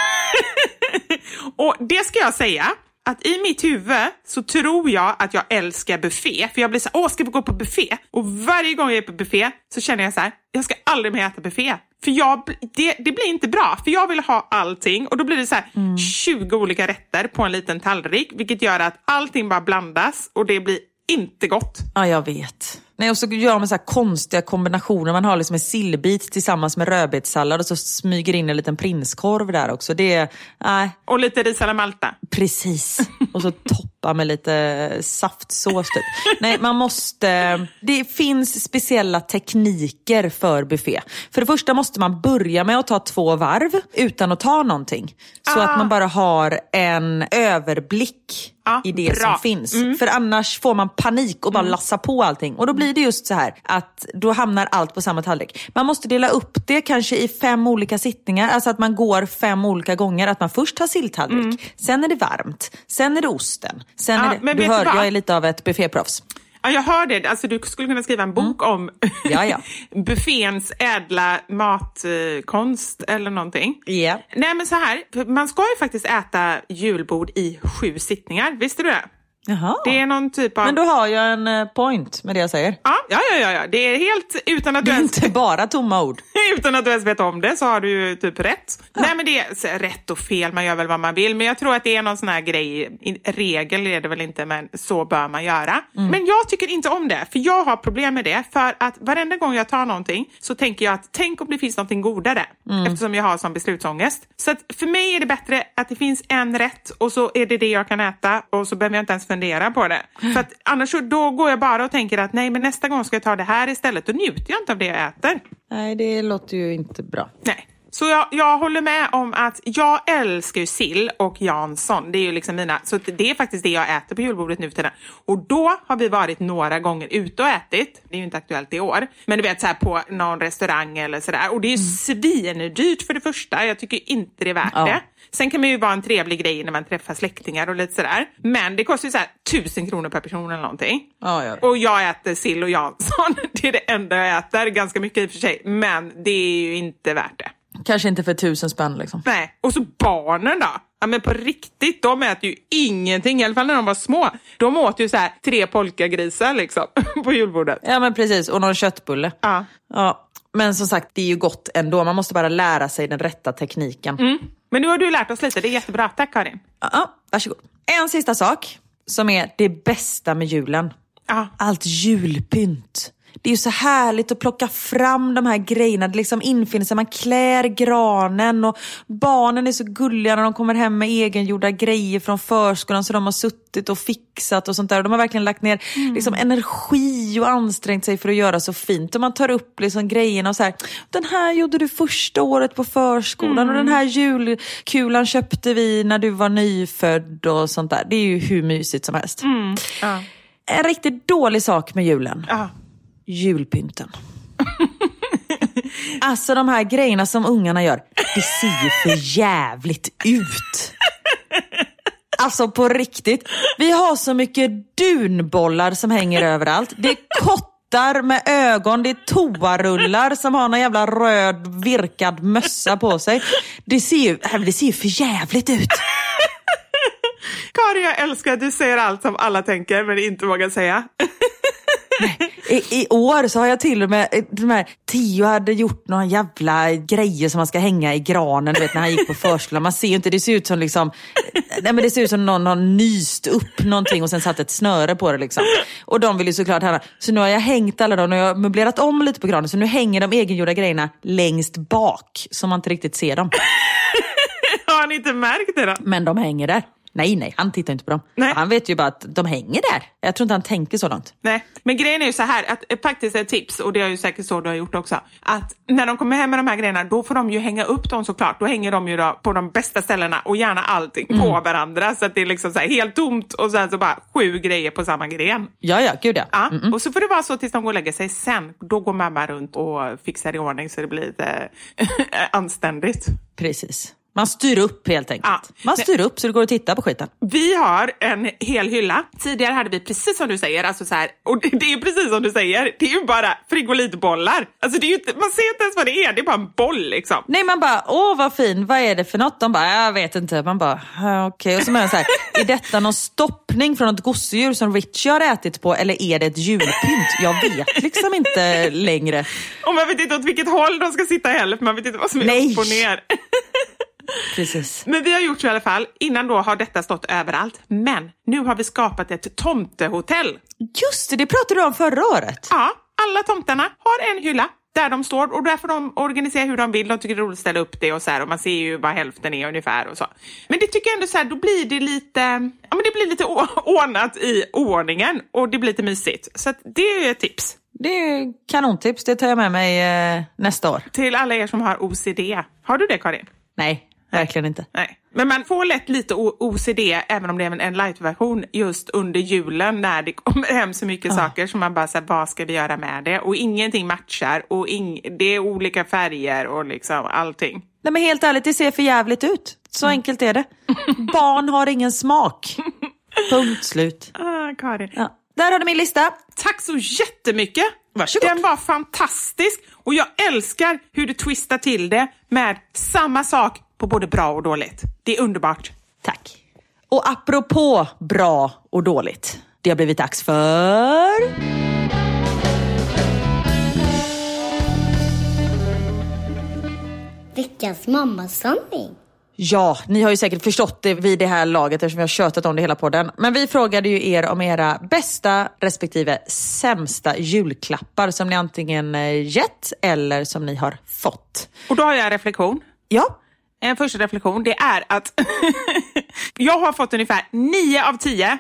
Och det ska jag säga, att i mitt huvud så tror jag att jag älskar buffé. För jag blir så här, åh, ska vi gå på buffé? Och varje gång jag är på buffé så känner jag så här, jag ska aldrig mer äta buffé. För jag, det, det blir inte bra. För jag vill ha allting. Och då blir det så här mm. tjugo olika rätter på en liten tallrik. Vilket gör att allting bara blandas och det blir inte gott. Ja, jag vet. Nej, och så gör man så här konstiga kombinationer. Man har liksom en sillbit tillsammans med rödbetssallad och så smyger in en liten prinskorv där också. Det är, nej. Och lite ris alla malta. Precis. Och så toppa med lite saftsås typ. Nej, man måste... Det finns speciella tekniker för buffé. För det första måste man börja med att ta två varv utan att ta någonting. Så ah. att man bara har en överblick ah, i det bra. som finns. Mm. För annars får man panik och bara mm. lassa på allting. Och då blir det just så här att då hamnar allt på samma tallrik. Man måste dela upp det kanske i fem olika sittningar. Alltså att man går fem olika gånger. Att man först har silltallrik. Mm. Sen är det varmt. Sen är det osten. Sen ja, är det, du hör, jag är lite av ett bufféproffs. Ja, jag hör det. Alltså, du skulle kunna skriva en bok mm. om ja, ja. bufféns ädla matkonst eller någonting. Yeah. Nej, men så här. Man ska ju faktiskt äta julbord i sju sittningar. Visste du det? Jaha. Det är någon typ av... Men då har jag en point med det jag säger. Ja, ja, ja, ja. Det är helt utan att det du är ens... inte bara tomma ord. Utan att du ens vet om det så har du ju typ rätt. Ja. Nej, men det är rätt och fel. Man gör väl vad man vill. Men jag tror att det är någon sån här grej. Regel är det väl inte, men så bör man göra. Mm. Men jag tycker inte om det. För jag har problem med det. För att varenda gång jag tar någonting så tänker jag att tänk om det finns någonting godare. Mm. Eftersom jag har sån beslutsångest. Så att för mig är det bättre att det finns en rätt och så är det det jag kan äta. Och så behöver jag inte ens fundera på det. För att annars så, då går jag bara och tänker att nej, men nästa gång ska jag ta det här istället. Då njuter jag inte av det jag äter. Nej, det låter ju inte bra. Nej. Så jag, jag håller med om att jag älskar ju sill och Jansson. Det är ju liksom mina, så det är faktiskt det jag äter på julbordet nu till den. Och då har vi varit några gånger ute och ätit. Det är ju inte aktuellt i år. Men du vet så här på någon restaurang eller sådär. Och det är ju mm. svindyrt för det första. Jag tycker inte det är värt ja. det. Sen kan man ju vara en trevlig grej när man träffar släktingar och lite sådär. Men det kostar ju så här tusen kronor per person eller någonting. Ja, ja. Och jag äter sill och Jansson. Det är det enda jag äter. Ganska mycket i och för sig. Men det är ju inte värt det. Kanske inte för tusen spänn liksom. Nej, och så barnen då. Ja, men på riktigt, de äter ju ingenting. I alla fall när de var små. De åt ju så här tre polkagrisar liksom på julbordet. Ja, men precis. Och någon köttbulle. Ja. Ja. Men som sagt, det är ju gott ändå. Man måste bara lära sig den rätta tekniken. Mm. Men nu har du lärt oss lite. Det är jättebra. Tack, Karin. Ja, varsågod. En sista sak som är det bästa med julen. Ja. Allt julpynt. Det är ju så härligt att plocka fram de här grejerna. Det liksom infinner sig. Man klär granen och barnen är så gulliga när de kommer hem med egengjorda grejer från förskolan. Så de har suttit och fixat och sånt där. Och de har verkligen lagt ner mm. liksom energi och ansträngt sig för att göra så fint. Och man tar upp liksom grejerna och så här. Den här gjorde du första året på förskolan. Mm. Och den här julkulan köpte vi när du var nyfödd och sånt där. Det är ju hur mysigt som helst. Mm. Ja. En riktigt dålig sak med julen. Ja. Julpynten. Alltså de här grejerna som ungarna gör, det ser ju för jävligt ut. Alltså på riktigt. Vi har så mycket dunbollar som hänger överallt. Det är kottar med ögon, det är toarullar som har någon jävla röd virkad mössa på sig. Det ser ju, det ser ju för jävligt ut. Karin, jag älskar att du säger allt som alla tänker men inte vågar säga. I, I år så har jag till och med de här, Tio hade gjort några jävla grejer som man ska hänga i granen, du vet, när han gick på förskolan. Man ser ju inte, det ser ut som liksom, nej men det ser ut som någon har nyst upp någonting och sen satt ett snöre på det liksom. Och de vill ju såklart ha. Så nu har jag hängt alla dem och jag har möblerat om lite på granen, så nu hänger de egengjorda grejerna längst bak så man inte riktigt ser dem. Har ni inte märkt det då? Men de hänger där. Nej, nej, han tittar inte på dem. Nej. Han vet ju bara att de hänger där. Jag tror inte han tänker så långt. Nej, men grejen är ju så här, att faktiskt ett tips, och det är ju säkert så du har gjort också, att när de kommer hem med de här grejerna, då får de ju hänga upp dem såklart. Då hänger de ju då på de bästa ställena och gärna allting mm. på varandra, så att det är liksom så här helt tomt och sen så bara sju grejer på samma gren. Ja, ja, gud ja. ja Mm-mm. Och så får det vara så tills de går och lägger sig sen. Då går mamma runt och fixar i ordning så det blir lite anständigt. Precis. Man styr upp helt enkelt. Ja. Man styr upp så det går att titta på skiten. Vi har en hel hylla. Tidigare hade vi precis som du säger. Alltså så här, och det, det är precis som du säger. Det är ju bara frigolitbollar. Alltså det är ju inte, man ser inte ens vad det är. Det är bara en boll liksom. Nej, man bara, åh vad fin. Vad är det för något? De bara, jag vet inte. Man bara, okej. Okay. Och så är man så här, är detta någon stoppning från ett gosedjur som Richie har ätit på? Eller är det ett julpynt? Jag vet liksom inte längre. Och man vet inte åt vilket håll de ska sitta heller. För man vet inte vad som är Nej. upp och ner. Precis. Men vi har gjort så i alla fall. Innan då har detta stått överallt. Men nu har vi skapat ett tomtehotell. Just det, det pratade du om förra året. Ja, alla tomtarna har en hylla där de står. Och där får de organisera hur de vill. De tycker det är roligt att ställa upp det och så här. Och man ser ju vad hälften är ungefär och så. Men det tycker jag ändå så här, då blir det lite... Ja, men det blir lite ordnat i ordningen. Och det blir lite mysigt. Så att det är ett tips. Det är kanontips, det tar jag med mig eh, nästa år. Till alla er som har O C D. Har du det, Karin? Nej. Verkligen inte. Nej. Men man får lätt lite O C D, även om det är en light-version, just under julen när det kommer hem så mycket ah. saker som man bara säger, vad ska vi göra med det? Och ingenting matchar och ing- det är olika färger och liksom allting. Nej, men helt ärligt, det ser för jävligt ut. Så mm. enkelt är det. Barn har ingen smak. Punkt slut. Ah, Karin. Ja. Där har du min lista. Tack så jättemycket. Varsågod. Den var fantastisk och jag älskar hur du twistar till det med samma sak på både bra och dåligt. Det är underbart. Tack. Och apropå bra och dåligt. Det har blivit dags för... Veckans mammasanning. Ja, ni har ju säkert förstått det vid det här laget eftersom vi har tjötat om det hela podden. Men vi frågade ju er om era bästa respektive sämsta julklappar som ni antingen gett eller som ni har fått. Och då har jag en reflektion. Ja. En första reflektion, det är att jag har fått ungefär nio av tio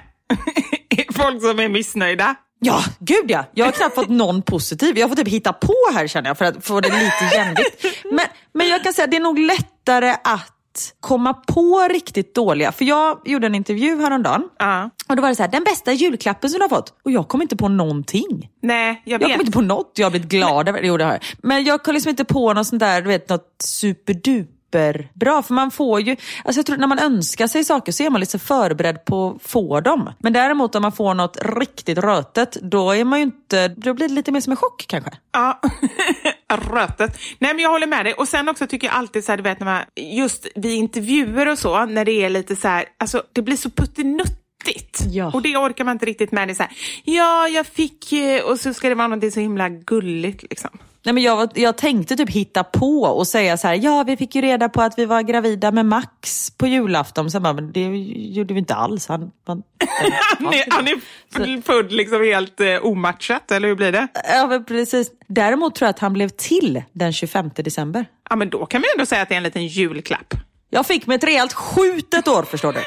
folk som är missnöjda. Ja, gud ja. Jag har knappt fått någon positiv. Jag får typ hitta på här känner jag för att få det lite jämvikt. Men, men jag kan säga att det är nog lättare att komma på riktigt dåliga. För jag gjorde en intervju häromdagen. Uh. Och då var det så här, den bästa julklappen som du har fått. Och jag kom inte på någonting. Nej, jag vet. Jag kom inte på något. Jag har blivit glad över det. Jo, det har jag. Men jag kom liksom inte på något sånt där, du vet, något superduper bra, för man får ju, alltså jag tror när man önskar sig saker så är man lite förberedd på att få dem. Men däremot om man får något riktigt rötet, då är man ju inte, då blir det lite mer som en chock kanske. Ja, rötet. Nej, men jag håller med dig. Och sen också tycker jag alltid så här, du vet när man, just vid intervjuer och så, när det är lite så här, alltså det blir så puttinuttigt. Ja. Och det orkar man inte riktigt med. Det så här, ja, jag fick, och så ska det vara något så himla gulligt liksom. Nej, men jag, jag tänkte typ hitta på och säga så här, ja, vi fick ju reda på att vi var gravida med Max på julafton. Så bara, men det gjorde vi inte alls. Han, han, han, är, han är född liksom helt eh, omatchat, eller hur blir det? Ja, men precis. Däremot tror jag att han blev till den tjugofemte december. Ja, men då kan vi ändå säga att det är en liten julklapp. Jag fick mig ett rejält skjut ett år, förstår du.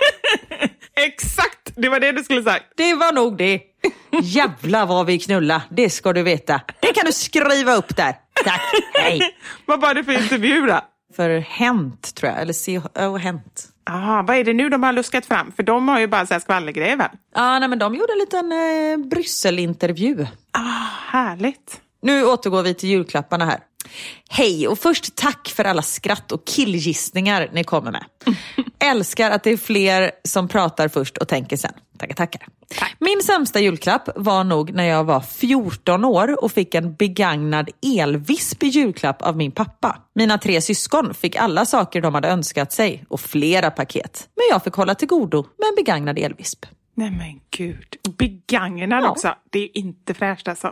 Exakt, det var det du skulle sagt. Det var nog det. Jävla vad vi knulla, det ska du veta. Det kan du skriva upp där. Tack, hej. Vad var det för intervju då? För Hänt, tror jag. Eller se oh, Hänt. Aha, vad är det nu de har luskat fram? För de har ju bara så här skvallergrejer. Ja, nej, men de gjorde en liten eh, Bryssel-intervju. Ah, härligt. Nu återgår vi till julklapparna här. Hej, och först tack för alla skratt och killgissningar ni kommer med. Älskar att det är fler som pratar först och tänker sen. Tackar, tackar. Tack. Min sämsta julklapp var nog när jag var fjorton år och fick en begagnad elvisp i julklapp av min pappa. Mina tre syskon fick alla saker de hade önskat sig och flera paket. Men jag fick hålla till godo med en begagnad elvisp. Nej men gud, begagnad ja. också. Det är inte fräscht alltså.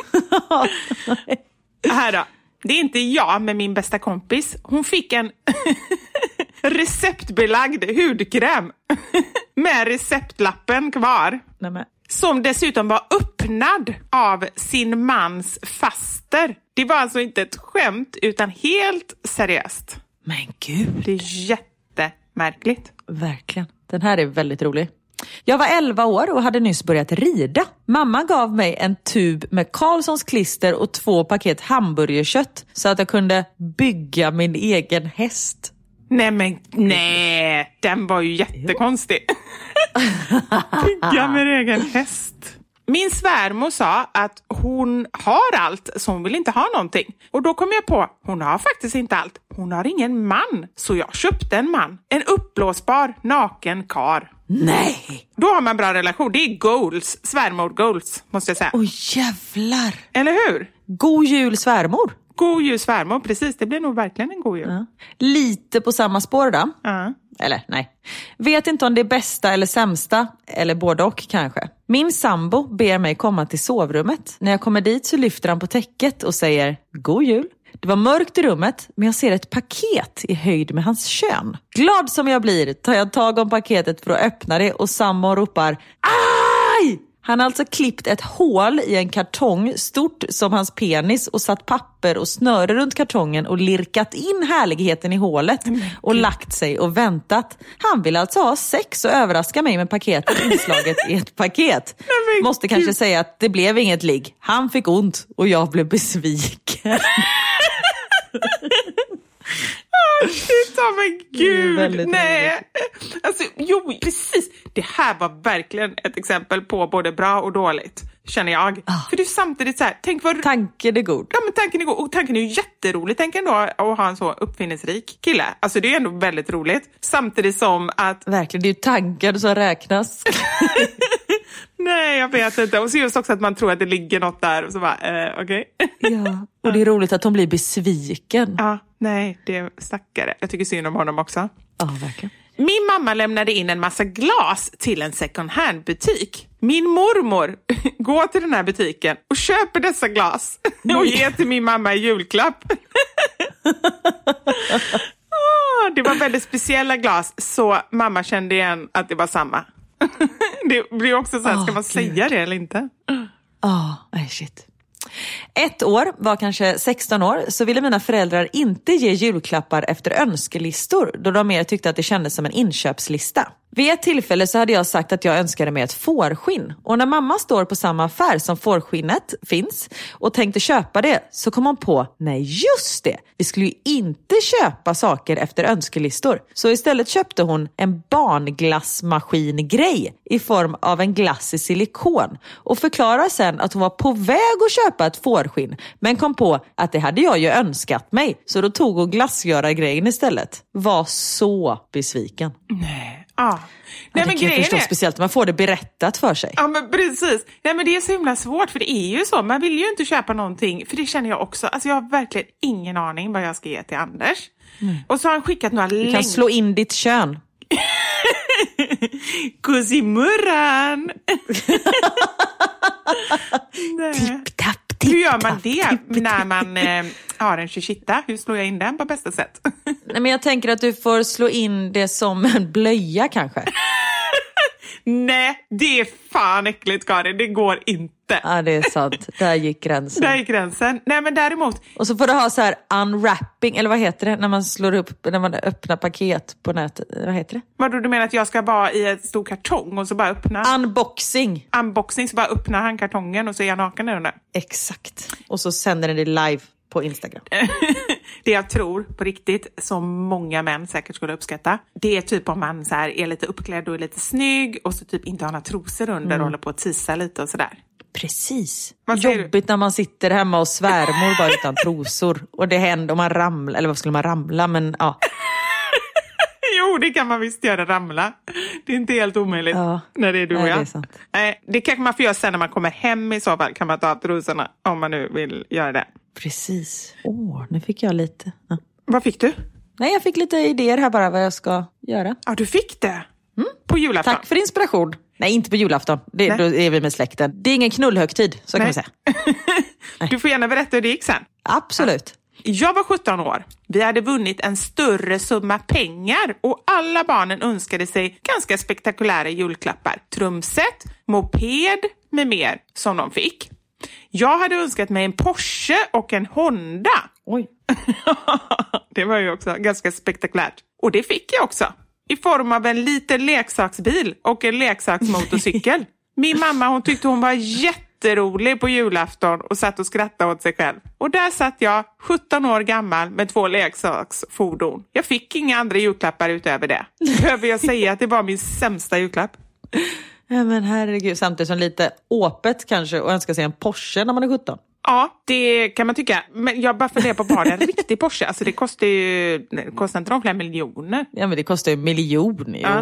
Här då. Det är inte jag med min bästa kompis. Hon fick en receptbelagd hudkräm med receptlappen kvar. Nämen. Som dessutom var öppnad av sin mans faster. Det var alltså inte ett skämt utan helt seriöst. Men gud. Det är jättemärkligt. Verkligen. Den här är väldigt rolig. Jag var elva år och hade nyss börjat rida. Mamma gav mig en tub med Karlssons klister och två paket hamburgerkött så att jag kunde bygga min egen häst. Nej men nej, den var ju jättekonstig. Bygga min egen häst. Min svärmor sa att hon har allt så hon vill inte ha någonting. Och då kom jag på, hon har faktiskt inte allt. Hon har ingen man. Så jag köpte en man. En uppblåsbar, naken kar. Nej! Då har man bra relation. Det är goals. Svärmor goals, måste jag säga. Oj jävlar. Eller hur? God jul svärmor. God jul svärmor, precis. Det blir nog verkligen en god jul. Ja. Lite på samma spår då. Ja. Eller nej. Vet inte om det är bästa eller sämsta. Eller både och kanske. Min sambo ber mig komma till sovrummet. När jag kommer dit så lyfter han på täcket och säger god jul. Det var mörkt i rummet, men jag ser ett paket i höjd med hans kön. Glad som jag blir tar jag tag om paketet för att öppna det och samma ropar aj! Han har alltså klippt ett hål i en kartong stort som hans penis och satt papper och snöre runt kartongen och lirkat in härligheten i hålet och lagt sig och väntat. Han vill alltså ha sex och överraska mig med paketet inslaget i ett paket. Måste kanske säga att det blev inget ligg. Han fick ont och jag blev besviken. Åh, shit, oh men gud. Nej. Alltså, jo, precis. Det här var verkligen ett exempel på både bra och dåligt, känner jag. Ah. För det är samtidigt så här, tänk vad... Tanken är god. Ja, men tanken är god. Och tanken är ju jätterolig. Tänk ändå att ha en så uppfinningsrik kille. Alltså, det är ändå väldigt roligt. Samtidigt som att... Verkligen, det är ju tankar som räknas. Nej, jag vet inte. Och så just också att man tror att det ligger något där och så bara, eh, okej. Okay. Ja, och det är roligt att hon blir besviken. Ja, nej, det är stackare. Jag tycker synd om honom också. Ja, verkligen. Min mamma lämnade in en massa glas till en second hand butik. Min mormor går till den här butiken och köper dessa glas och ger till min mamma i julklapp. oh, det var väldigt speciella glas så mamma kände igen att det var samma. Det blir också så här, ska man oh, säga Gud. det eller inte? Ja, oh, shit. Ett år, var kanske sexton år, så ville mina föräldrar inte ge julklappar efter önskelistor då de mer tyckte att det kändes som en inköpslista. Vid ett tillfälle så hade jag sagt att jag önskade mig ett fårskinn. Och när mamma står på samma affär som fårskinnet finns och tänkte köpa det så kom hon på, nej just det, vi skulle ju inte köpa saker efter önskelistor. Så istället köpte hon en barnglassmaskin-grej i form av en glass i silikon. Och förklarar sen att hon var på väg att köpa ett fårskinn men kom på att det hade jag ju önskat mig. Så då tog hon glassgöra-grejen istället. Var så besviken. Nej. Ah. Nej, ja, men det kan jag förstå är... speciellt när man får det berättat för sig. Ja, men precis. Nej, men det är så himla svårt för det är ju så. Man vill ju inte köpa någonting, för det känner jag också. Alltså jag har verkligen ingen aning vad jag ska ge till Anders. Mm. Och så har han skickat några längd... Du kan slå in ditt kön. Kusimurran. Tipp-tapp. Hur gör man det när man eh, har en chichitta? Hur slår jag in den på bästa sätt? Nej, men jag tänker att du får slå in det som en blöja kanske. Nej, det är fan äckligt, Karin. Det går inte. Ja, det är sant. Där gick gränsen. Där gick gränsen. Nej, men däremot... Och så får du ha så här unwrapping, eller vad heter det? När man slår upp, när man öppnar paket på nätet. Vad heter det? Vadå, du menar att jag ska vara i ett stor kartong och så bara öppna? Unboxing. Unboxing, så bara öppnar han kartongen och så är jag naken där under. Exakt. Och så sänder den det live på Instagram. Det jag tror på riktigt, som många män säkert skulle uppskatta, det är typ om man så här är lite uppklädd och är lite snygg och så typ inte har några trosor under mm. och håller på att tisa lite och sådär. Precis. Jobbigt du? När man sitter hemma och svärmor bara utan trosor. Och det händer om man ramlar, eller vad skulle man ramla, men ja. Jo, det kan man visst göra, ramla. Det är inte helt omöjligt ja. När det är du och Nej, jag. Det är sant. Nej, det kanske man får göra sen när man kommer hem i så fall. Kan man ta av trosorna om man nu vill göra det. Precis. Åh, nu fick jag lite. Ja. Vad fick du? Nej, jag fick lite idéer här bara vad jag ska göra. Ja, du fick det. Mm. På julafton. Tack för inspiration. Nej, inte på julafton. Det, då är vi med släkten. Det är ingen knullhögtid, så Nej. kan man säga. Du får gärna berätta hur det gick sen. Absolut. Ja. Jag var sjutton år. Vi hade vunnit en större summa pengar och alla barnen önskade sig ganska spektakulära julklappar. Trumset, moped med mer som de fick. Jag hade önskat mig en Porsche och en Honda. Oj. Det var ju också ganska spektakulärt. Och det fick jag också. I form av en liten leksaksbil och en leksaksmotorcykel. Min mamma, hon tyckte hon var jätterolig på julafton och satt och skrattade åt sig själv. Och där satt jag, sjutton år gammal, med två leksaksfordon. Jag fick inga andra julklappar utöver det. Behöver jag säga att det var min sämsta julklapp? Ja, men herregud, samtidigt som lite åpet kanske och önska sig en Porsche när man är sjutton. Ja, det kan man tycka. Men jag bara funderar på bara en riktig Porsche. Alltså det kostar ju, det kostar inte de flera miljoner. Ja, men det kostar ju miljoner. Ja.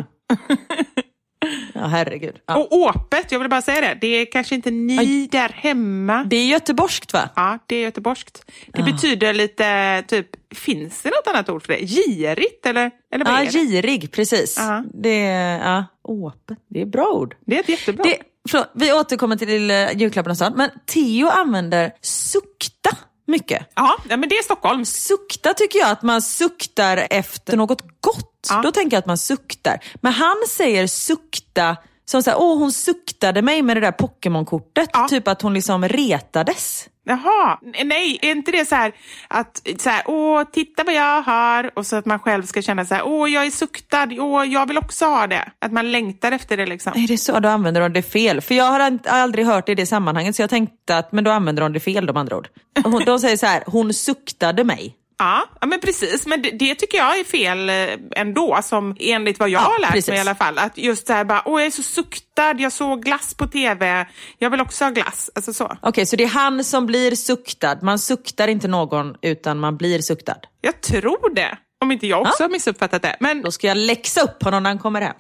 Ja, herregud. Ja. Och åpet, jag vill bara säga det. Det är kanske inte ni Aj. där hemma. Det är göteborgskt, va? Ja, det är göteborgskt. Det ja. betyder lite, typ, finns det något annat ord för det? Girigt, eller, eller vad ja, är det? girig, precis. Ja. Det är, ja, åpet. Det är bra ord. Det är ett jättebra det, förlåt, vi återkommer till uh, julklapparna snart. Men Theo använder sukta mycket. Ja, men det är Stockholm. Sukta tycker jag att man suktar efter något gott. Ja. Då tänker jag att man suktar. Men han säger sukta som så här, åh hon suktade mig med det där Pokémon-kortet. Ja. Typ att hon liksom retades. Jaha, nej, är inte det så här att så här, åh, titta vad jag har, och så att man själv ska känna så här, åh, jag är suktad, åh, jag vill också ha det. Att man längtar efter det liksom. Nej, det är så, då använder de det fel. För jag har aldrig hört det i det sammanhanget, så jag tänkte att, men då använder de det fel, de andra ord. Hon, de säger så här, hon suktade mig. Ja, men precis. Men det, det tycker jag är fel ändå, som enligt vad jag ja, har lärt precis. mig i alla fall. Att just det här bara, åh jag är så suktad, jag såg glass på tv, jag vill också ha glass. Alltså så. Okej, okay, så det är han som blir suktad. Man suktar inte någon, utan man blir suktad. Jag tror det. Om inte jag också ja. har missuppfattat det. Men... Då ska jag läxa upp honom när han kommer hem.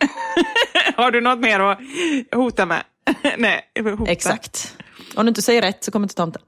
Har du något mer att hota med? Nej, hota. Exakt. Om du inte säger rätt så kommer inte tomten.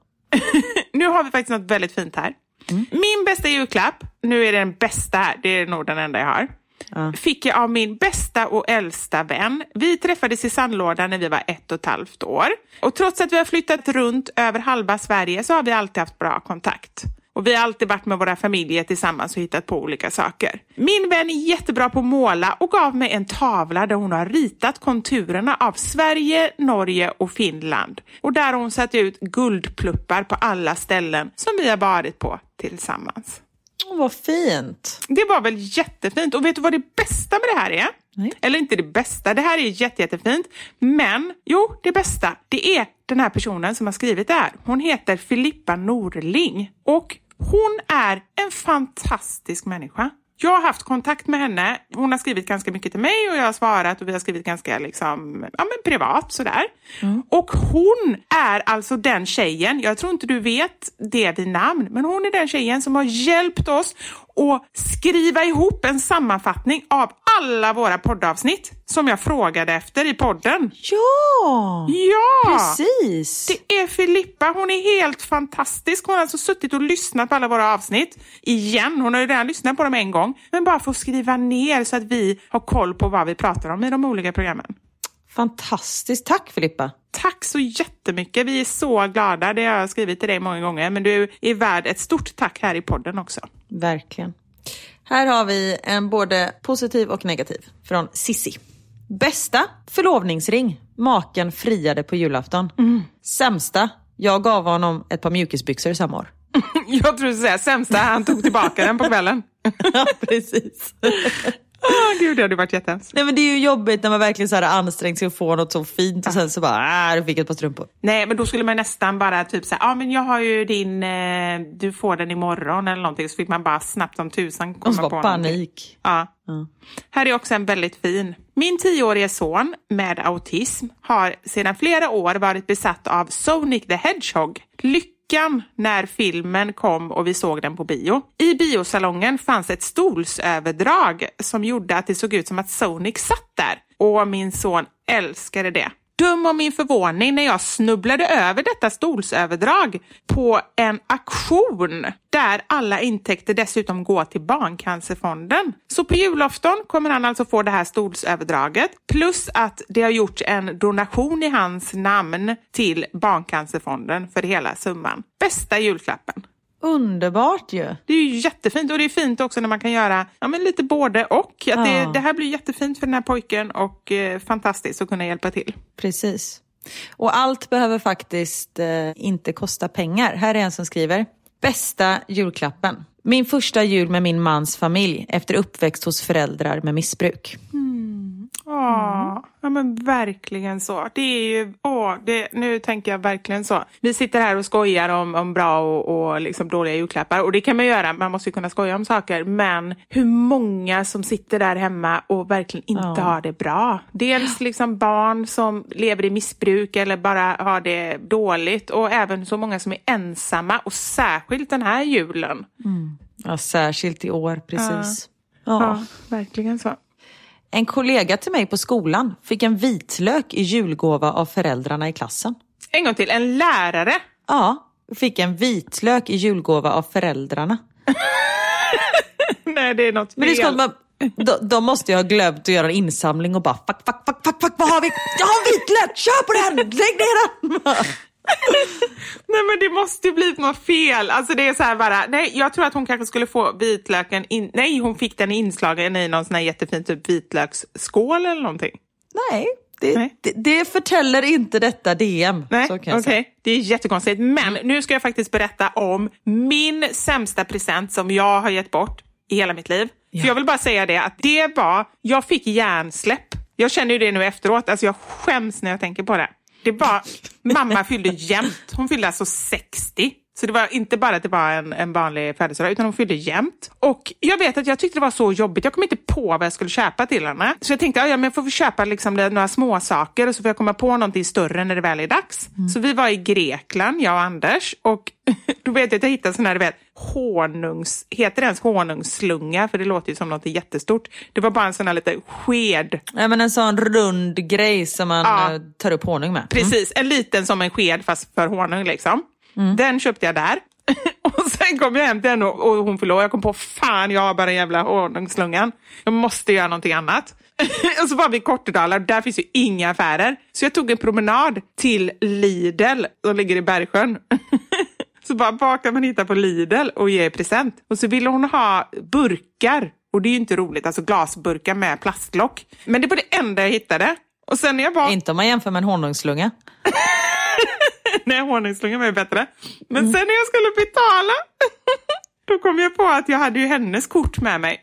Nu har vi faktiskt något väldigt fint här. Mm. Min bästa julklapp, nu är det den bästa här, det är nog den enda jag har. Uh. Fick jag av min bästa och äldsta vän. Vi träffades i sandlådan när vi var ett och ett halvt år. Och trots att vi har flyttat runt över halva Sverige så har vi alltid haft bra kontakt. Och vi har alltid varit med våra familjer tillsammans och hittat på olika saker. Min vän är jättebra på att måla och gav mig en tavla där hon har ritat konturerna av Sverige, Norge och Finland. Och där har hon satt ut guldpluppar på alla ställen som vi har varit på tillsammans. Åh, vad fint. Det var väl jättefint. Och vet du vad det bästa med det här är? Nej. Eller inte det bästa. Det här är jätte, jättefint. Men, jo, det bästa. Det är den här personen som har skrivit det här. Hon heter Filippa Norling. Och hon är en fantastisk människa. Jag har haft kontakt med henne. Hon har skrivit ganska mycket till mig och jag har svarat och vi har skrivit ganska liksom, ja men privat sådär. Mm. Och hon är alltså den tjejen, jag tror inte du vet det vid namn, men hon är den tjejen som har hjälpt oss att skriva ihop en sammanfattning av alla våra poddavsnitt som jag frågade efter i podden. Ja! Ja! Precis! Det är Filippa, hon är helt fantastisk. Hon har alltså suttit och lyssnat på alla våra avsnitt igen. Hon har ju redan lyssnat på dem en gång. Men bara för att skriva ner så att vi har koll på vad vi pratar om i de olika programmen. Fantastiskt, tack Filippa. Tack så jättemycket, vi är så glada. Det har jag skrivit till dig många gånger. Men du är värd ett stort tack här i podden också. Verkligen. Här har vi en både positiv och negativ från Sissi. Bästa förlovningsring. Maken friade på julafton. Mm. Sämsta. Jag gav honom ett par mjukisbyxor samma år. Jag tror du säger sämsta. Han tog tillbaka den på kvällen. Ja, precis. Åh gud, det hade varit jättehemskt. Nej, men det är ju jobbigt när man verkligen så här ansträngt sig att få något så fint och sen så bara, äh, du fick ett par strumpor. Nej, men då skulle man nästan bara typ säga, ja ah, men jag har ju din, eh, du får den imorgon eller någonting. Så fick man bara snabbt om tusan komma och så på bara panik. Ja. Mm. Här är också en väldigt fin. Min tioårige son med autism har sedan flera år varit besatt av Sonic the Hedgehog. Lyckan när filmen kom och vi såg den på bio. I biosalongen fanns ett stolsöverdrag som gjorde att det såg ut som att Sonic satt där. Och min son älskade det. Dum om min förvåning när jag snubblade över detta stolsöverdrag på en auktion där alla intäkter dessutom går till Barncancerfonden. Så på julafton kommer han alltså få det här stolsöverdraget plus att det har gjort en donation i hans namn till Barncancerfonden för hela summan. Bästa julklappen. Underbart ju. Det är ju jättefint och det är fint också när man kan göra ja, men lite både och. Att ja. det, det här blir jättefint för den här pojken och eh, fantastiskt att kunna hjälpa till. Precis. Och allt behöver faktiskt eh, inte kosta pengar. Här är en som skriver. Bästa julklappen. Min första jul med min mans familj efter uppväxt hos föräldrar med missbruk. Mm. Åh, mm. Ja men verkligen så. Det är ju, åh, det, nu tänker jag verkligen så. Vi sitter här och skojar om, om bra och, och liksom dåliga julklappar. Och det kan man göra, man måste ju kunna skoja om saker. Men hur många som sitter där hemma och verkligen inte ja. har det bra. Dels liksom barn som lever i missbruk eller bara har det dåligt. Och även så många som är ensamma och särskilt den här julen. Mm. Ja, särskilt i år, precis. Ja, ja. ja verkligen så. En kollega till mig på skolan fick en vitlök i julgåva av föräldrarna i klassen. En gång till, en lärare? Ja, fick en vitlök i julgåva av föräldrarna. Nej, det är något fel. Men det är man, de, de måste ju ha glömt att göra en insamling och bara fuck, fuck, fuck, fuck, fuck, vad har vi? Jag har en vitlök, kör på den, lägg ner den! Nej men det måste ju bli något fel. Alltså det är så här bara, nej jag tror att hon kanske skulle få vitlöken in, nej hon fick den inslagen i någon sån här jättefin typ vitlöksskål eller någonting. Nej, det, nej. det, det förtäller inte detta D M. Nej, okej, okay. Det är jättekonstigt. Men nu ska jag faktiskt berätta om min sämsta present som jag har gett bort i hela mitt liv. Ja. För jag vill bara säga det att det var, jag fick hjärnsläpp. Jag känner ju det nu efteråt, alltså jag skäms när jag tänker på det. Det var, mamma fyllde jämt. Hon fyllde alltså sextio. Så det var inte bara att det var en, en vanlig födelsedag utan hon fyllde jämt. Och jag vet att jag tyckte det var så jobbigt. Jag kom inte på vad jag skulle köpa till henne. Så jag tänkte, ja men jag får köpa liksom några små saker och så får jag komma på någonting större när det väl är dags. Mm. Så vi var i Grekland, jag och Anders. Och då vet jag att jag hittade sån här, du vet, honungs... Heter det ens honungsslunga? För det låter ju som något jättestort. Det var bara en sån här lite sked. Ja, men en sån rund grej som man ja. tar upp honung med. Mm. Precis, en liten som en sked fast för honung liksom. Mm. Den köpte jag där. Och sen kom jag hem till henne och, och hon förlorade. Jag kom på, fan jag har bara en jävla honungslungan. Jag måste göra någonting annat. Och så var vi i Kortedala och där finns ju inga affärer. Så jag tog en promenad till Lidl som ligger i Bergsjön. Så bara, vad kan man hitta på Lidl och ge present? Och så ville hon ha burkar. Och det är ju inte roligt, alltså glasburkar med plastlock. Men det var det enda jag hittade. Och sen när jag bara... Inte om man jämför med en honungslunga. Nej, honungslungan var bättre. Men sen när jag skulle betala, då kom jag på att jag hade ju hennes kort med mig.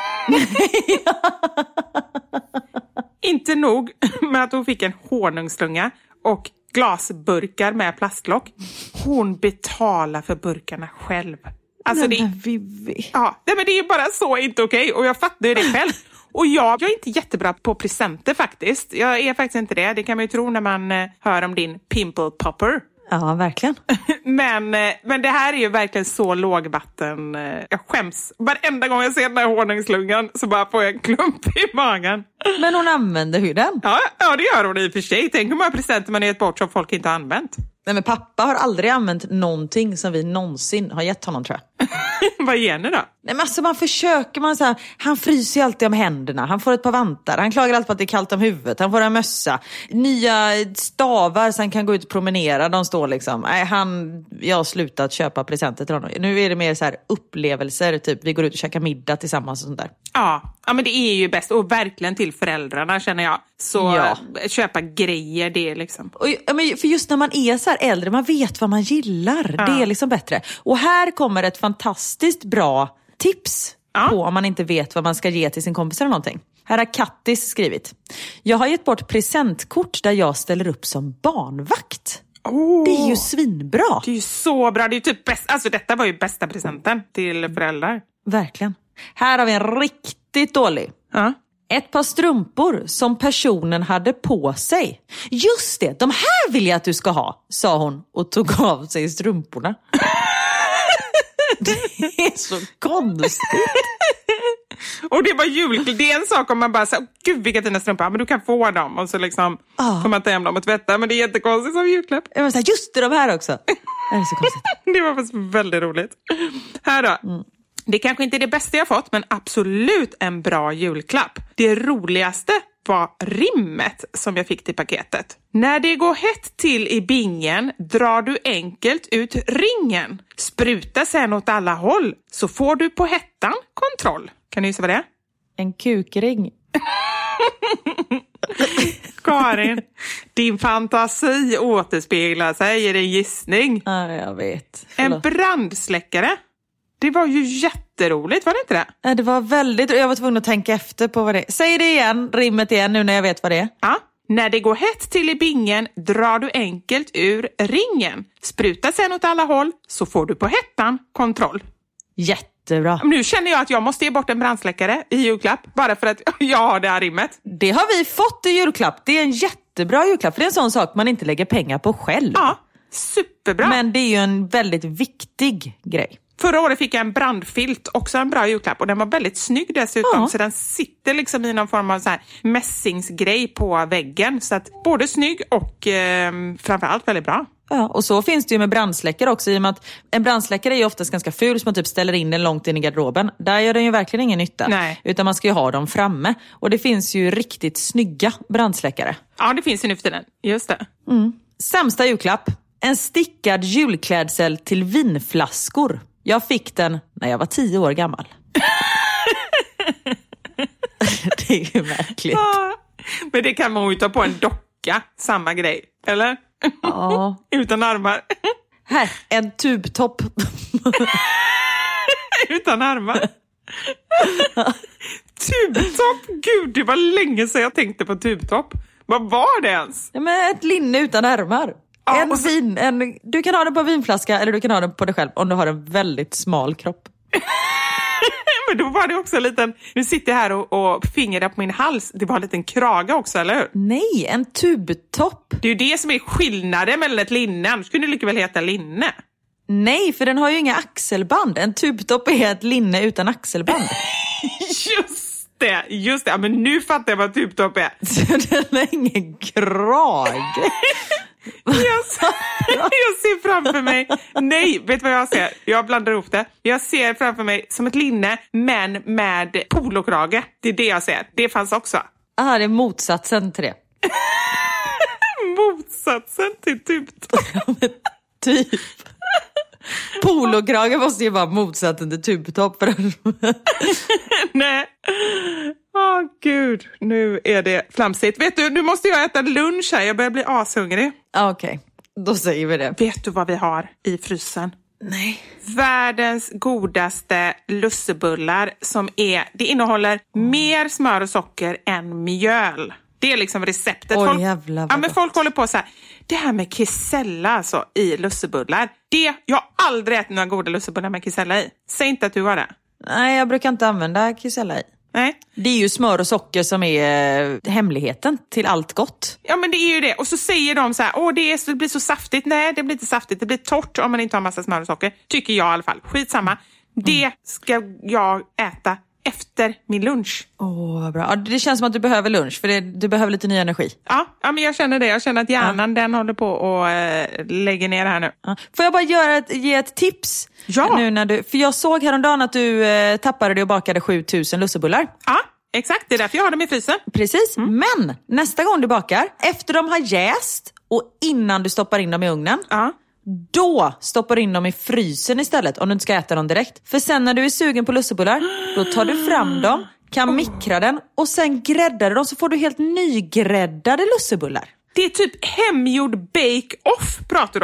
Inte nog med att hon fick en honungslunga och glasburkar med plastlock. Hon betalar för burkarna själv. Alltså nej, det, men Vivi. Ja, nej, men det är bara så inte okej. Okay. Och jag fattar ju det själv. Och jag, jag är inte jättebra på presenter faktiskt. Jag är faktiskt inte det. Det kan man ju tro när man eh, hör om din pimple popper. Ja, verkligen. men, eh, men det här är ju verkligen så lågvatten. Eh, jag skäms. Varenda gång jag ser den här honungslungan så bara får jag en klump i magen. Men hon använder ju den. Ja, ja, det gör hon i och för sig. Tänk hur många presenter man har gett bort som folk inte har använt. Nej, men pappa har aldrig använt någonting som vi någonsin har gett honom, tror jag. Vad ger ni då? Nej, men alltså man försöker, man så här, han fryser ju alltid om händerna. Han får ett par vantar. Han klagar alltid på att det är kallt om huvudet. Han får en mössa. Nya stavar så han kan gå ut och promenera. De står liksom. Nej, han, jag har slutat köpa presenter till honom. Nu är det mer så här upplevelser. Typ vi går ut och käkar middag tillsammans och sånt där. Ja, ja men det är ju bäst. Och verkligen till föräldrarna känner jag. Så ja. Köpa grejer, det är liksom. Och, ja, men för just när man är så här äldre, man vet vad man gillar. Ja. Det är liksom bättre. Och här kommer ett fantastiskt bra tips Ja. på om man inte vet vad man ska ge till sin kompis eller någonting. Här har Kattis skrivit. Jag har gett bort presentkort där jag ställer upp som barnvakt. Oh. Det är ju svinbra. Det är ju så bra. Det är ju typ bäst. Alltså detta var ju bästa presenten till föräldrar. Verkligen. Här har vi en riktigt dålig. Ja. Ett par strumpor som personen hade på sig. Just det, de här vill jag att du ska ha, sa hon och tog av sig strumporna. Det är så konstigt. Och det var jul. Det är en sak om man bara säger, gud vilka fina strumpor, men du kan få dem. Och så liksom oh. får man ta hem dem och tvätta. Men det är jättekonstigt som julklapp. Jag var så här, just det, de här också. Det är så konstigt. Det var faktiskt väldigt roligt. Här då. Mm. Det kanske inte är det bästa jag fått, men absolut en bra julklapp. Det roligaste var rimmet som jag fick till paketet. När det går hett till i bingen drar du enkelt ut ringen. Spruta sen åt alla håll så får du på hettan kontroll. Kan du gissa vad det är? En kukring. Karin, din fantasi återspeglar sig i din gissning. Ja, jag vet. Förlåt. En brandsläckare. Det var ju jätteroligt, var det inte det? Ja, det var väldigt... Jag var tvungen att tänka efter på vad det är. Säg det igen, rimmet igen nu när jag vet vad det är. Ja. När det går hett till i bingen drar du enkelt ur ringen. Spruta sen åt alla håll så får du på hettan kontroll. Jättebra. Nu känner jag att jag måste ge bort en brandsläckare i julklapp. Bara för att jag har det här rimmet. Det har vi fått i julklapp. Det är en jättebra julklapp. För det är en sån sak man inte lägger pengar på själv. Ja, superbra. Men det är ju en väldigt viktig grej. Förra året fick jag en brandfilt, också en bra julklapp. Och den var väldigt snygg dessutom. Ja. Så den sitter liksom i någon form av så här mässingsgrej på väggen. Så att både snygg och eh, framförallt väldigt bra. Ja, och så finns det ju med brandsläckare också. I och med att en brandsläckare är ju oftast ganska ful, så man typ ställer in den långt in i garderoben. Där gör den ju verkligen ingen nytta. Nej. Utan man ska ju ha dem framme. Och det finns ju riktigt snygga brandsläckare. Ja, det finns ju nu för tiden. Just det. Mm. Sämsta julklapp. En stickad julklädsel till vinflaskor. Jag fick den när jag var tio år gammal. Det är ju märkligt. Ja, men det kan man ju ta på en docka. Samma grej, eller? Ja. Utan armar. Här, en tubtopp. Utan armar. Tubtopp? Gud, det var länge sedan jag tänkte på tubtopp. Vad var det ens? Ja, men ett linne utan ärmar. Ja, en så... vin, en, du kan ha den på vinflaska eller du kan ha den på dig själv om du har en väldigt smal kropp. Men då var det också en liten... Nu sitter jag här och, och fingrar på min hals. Det var en liten krage också, eller hur? Nej, en tubtopp. Det är ju det som är skillnaden mellan ett linne. Annars skulle det lika väl heta linne. Nej, för den har ju inga axelband. En tubtopp är ett linne utan axelband. Just det, just det. Ja, men nu fattar jag vad tubtopp är. Så den har ingen krage. Jag, jag ser framför mig... Nej, vet du vad jag ser? Jag blandar ihop det. Jag ser framför mig som ett linne, men med polokrage. Det är det jag ser. Det fanns också. Ah, det är motsatsen till det. Motsatsen till tubtopp. Typ. Polokrage måste ju vara motsatsen till tubtopp. Nej. Åh oh, gud, nu är det flamsigt. Vet du, nu måste jag äta lunch här. Jag börjar bli ashungrig. Okej, okay. Då säger vi det. Vet du vad vi har i frysen? Nej. Världens godaste lussebullar som är... Det innehåller mer smör och socker än mjöl. Det är liksom receptet. Oj, folk, jävlar, ja, men folk håller på så här. Det här med kisella alltså, i lussebullar. Det, jag har aldrig ätit några goda lussebullar med kisella i. Säg inte att du har det. Nej, jag brukar inte använda kisella i. Nej. Det är ju smör och socker som är hemligheten till allt gott. Ja, men det är ju det. Och så säger de så här, åh det, är så, det blir så saftigt. Nej, det blir inte saftigt. Det blir torrt om man inte har massa smör och socker. Tycker jag i alla fall. Skitsamma. Det ska jag äta efter min lunch. Åh, oh, bra. Ja, det känns som att du behöver lunch, för det, du behöver lite ny energi. Ja, ja, men jag känner det. Jag känner att hjärnan, ja. den håller på och äh, lägger ner här nu. Ja. Får jag bara göra ett, ge ett tips? Ja. Nu när du, för jag såg häromdagen att du äh, tappade dig och bakade sjutusen lussebullar. Ja, exakt. Det är därför jag har dem i frysen. Precis, mm. Men nästa gång du bakar, efter de har jäst och innan du stoppar in dem i ugnen, ja. Då stoppar du in dem i frysen istället om du inte ska äta dem direkt. För sen när du är sugen på lussebullar, då tar du fram dem, kan mikra den och sen gräddar du dem, så får du helt nygräddade lussebullar. Det är typ hemgjord bake-off pratar du om.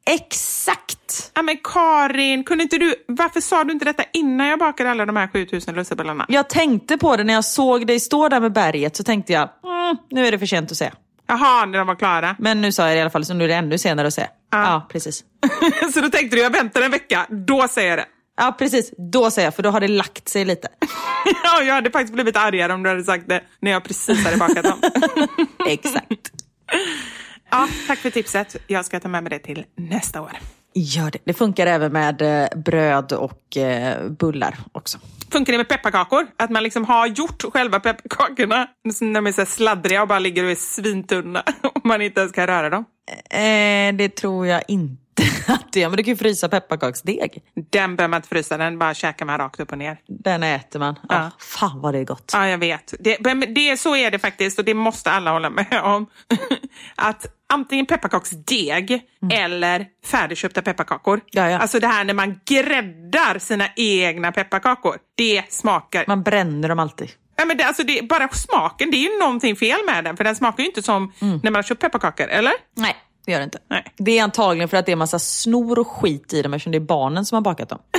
Exakt! Ja men Karin, kunde inte du, varför sa du inte detta innan jag bakade alla de här sjutusen lussebullarna? Jag tänkte på det när jag såg dig stå där med berget, så tänkte jag, mm, nu är det för sent att se. Jaha, när de var klara. Men nu sa jag det i alla fall, så nu är det ännu senare att se. Ja, ja precis. Så då tänkte du, jag väntar en vecka, då säger jag det. Ja, precis. Då säger jag, för då har det lagt sig lite. Ja, jag hade faktiskt blivit argare om du hade sagt det när jag precis hade bakat dem. Exakt. Ja, tack för tipset. Jag ska ta med mig det till nästa år. Gör det. Det funkar även med bröd och eh, bullar också. Funkar det med pepparkakor? Att man liksom har gjort själva pepparkakorna när de är så sladdriga och bara ligger och är svintunna och man inte ens kan röra dem? Eh, det tror jag inte att det är. Men du kan ju frysa pepparkaksdeg. Den behöver man inte frysa, den bara käkar man rakt upp och ner. Den äter man. Ja. Oh, fan vad det är gott. Ja, jag vet. Det, det, så är det faktiskt och det måste alla hålla med om. Att antingen pepparkaksdeg mm. eller färdigköpta pepparkakor. Ja, ja. Alltså det här när man gräddar sina egna pepparkakor. Det smakar... Man bränner dem alltid. Ja, men det, alltså det, bara smaken, det är ju någonting fel med den. För den smakar ju inte som mm. när man har köpt pepparkakor, eller? Nej, det gör det inte. Nej. Det är antagligen för att det är massa snor och skit i dem eftersom det är barnen som har bakat dem.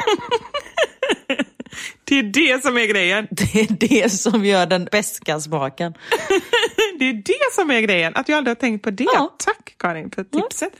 Det är det som är grejen. Det är det som gör den beska smaken. Det är det som är grejen. Att jag aldrig har tänkt på det. Ja. Tack Karin för tipset.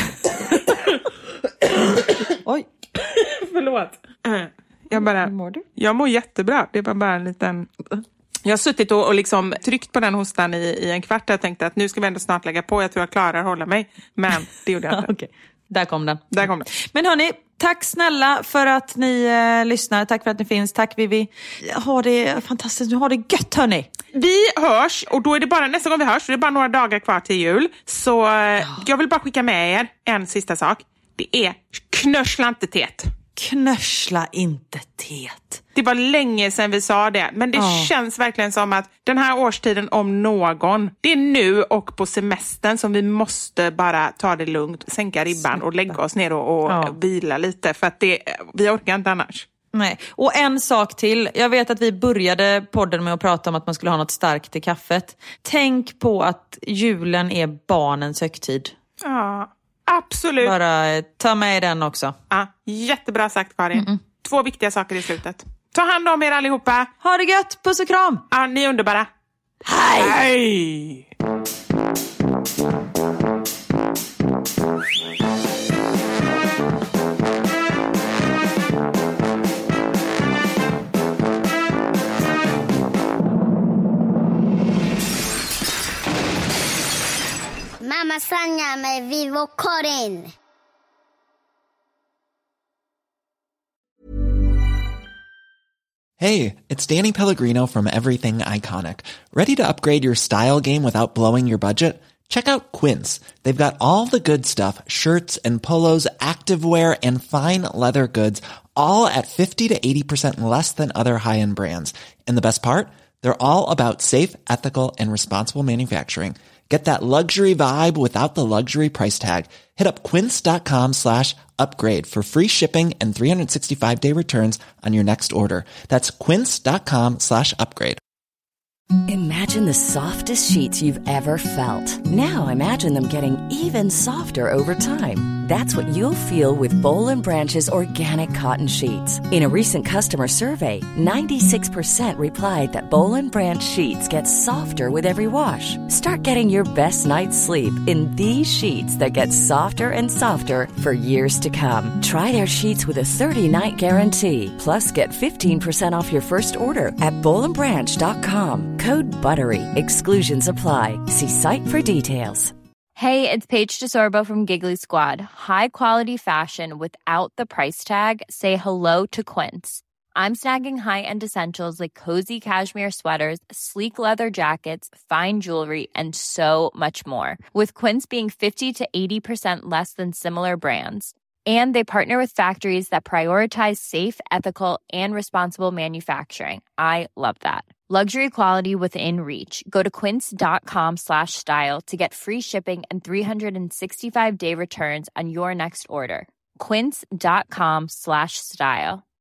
Oj. Förlåt. Jag bara, mår du? Jag mår jättebra. Det var bara en liten... Jag har suttit och, och liksom tryckt på den hostan i, i en kvart. Jag tänkte att nu ska vi ändå snart lägga på. Jag tror jag klarar att hålla mig. Men det gjorde jag inte. Okej. Där kom den. Där kom den. Men hörni, tack snälla för att ni eh, lyssnar. Tack för att ni finns. Tack Vivi. Ha det fantastiskt. Nu har det gött hörni. Vi hörs och då är det bara nästa gång vi hörs. Så det är bara några dagar kvar till jul. Så eh, jag vill bara skicka med er en sista sak. Det är knörsla inte tet. Knörsla inte tet. Det var länge sedan vi sa det. Men det oh. känns verkligen som att den här årstiden om någon, det är nu och på semestern som vi måste bara ta det lugnt, sänka ribban och lägga oss ner och, och oh. vila lite. För att det, vi orkar inte annars. Nej. Och en sak till. Jag vet att vi började podden med att prata om att man skulle ha något starkt i kaffet. Tänk på att julen är barnens högtid. Ja, absolut. Bara ta med den också. Ja, jättebra sagt Karin. Mm-mm. Två viktiga saker i slutet. Ta hand om er allihopa. Ha det gött, puss och kram. Ja, ni är underbara. Hej! Hej! Mamma Sanja med Vivo Karin. Hey, it's Danny Pellegrino from Everything Iconic. Ready to upgrade your style game without blowing your budget? Check out Quince. They've got all the good stuff, shirts and polos, activewear, and fine leather goods, all at fifty to eighty percent less than other high-end brands. And the best part? They're all about safe, ethical, and responsible manufacturing. Get that luxury vibe without the luxury price tag. Hit up quince.com slash upgrade for free shipping and three sixty-five day returns on your next order. That's quince.com slash upgrade. Imagine the softest sheets you've ever felt. Now imagine them getting even softer over time. That's what you'll feel with Boll and Branch's organic cotton sheets. In a recent customer survey, ninety-six percent replied that Boll and Branch sheets get softer with every wash. Start getting your best night's sleep in these sheets that get softer and softer for years to come. Try their sheets with a thirty-night guarantee. Plus, get fifteen percent off your first order at boll and branch dot com. Code BUTTERY. Exclusions apply. See site for details. Hey, it's Paige DeSorbo from Giggly Squad. High quality fashion without the price tag. Say hello to Quince. I'm snagging high-end essentials like cozy cashmere sweaters, sleek leather jackets, fine jewelry, and so much more. With Quince being fifty to eighty percent less than similar brands. And they partner with factories that prioritize safe, ethical, and responsible manufacturing. I love that. Luxury quality within reach. Go to quince.com slash style to get free shipping and three sixty-five day returns on your next order. Quince.com slash style.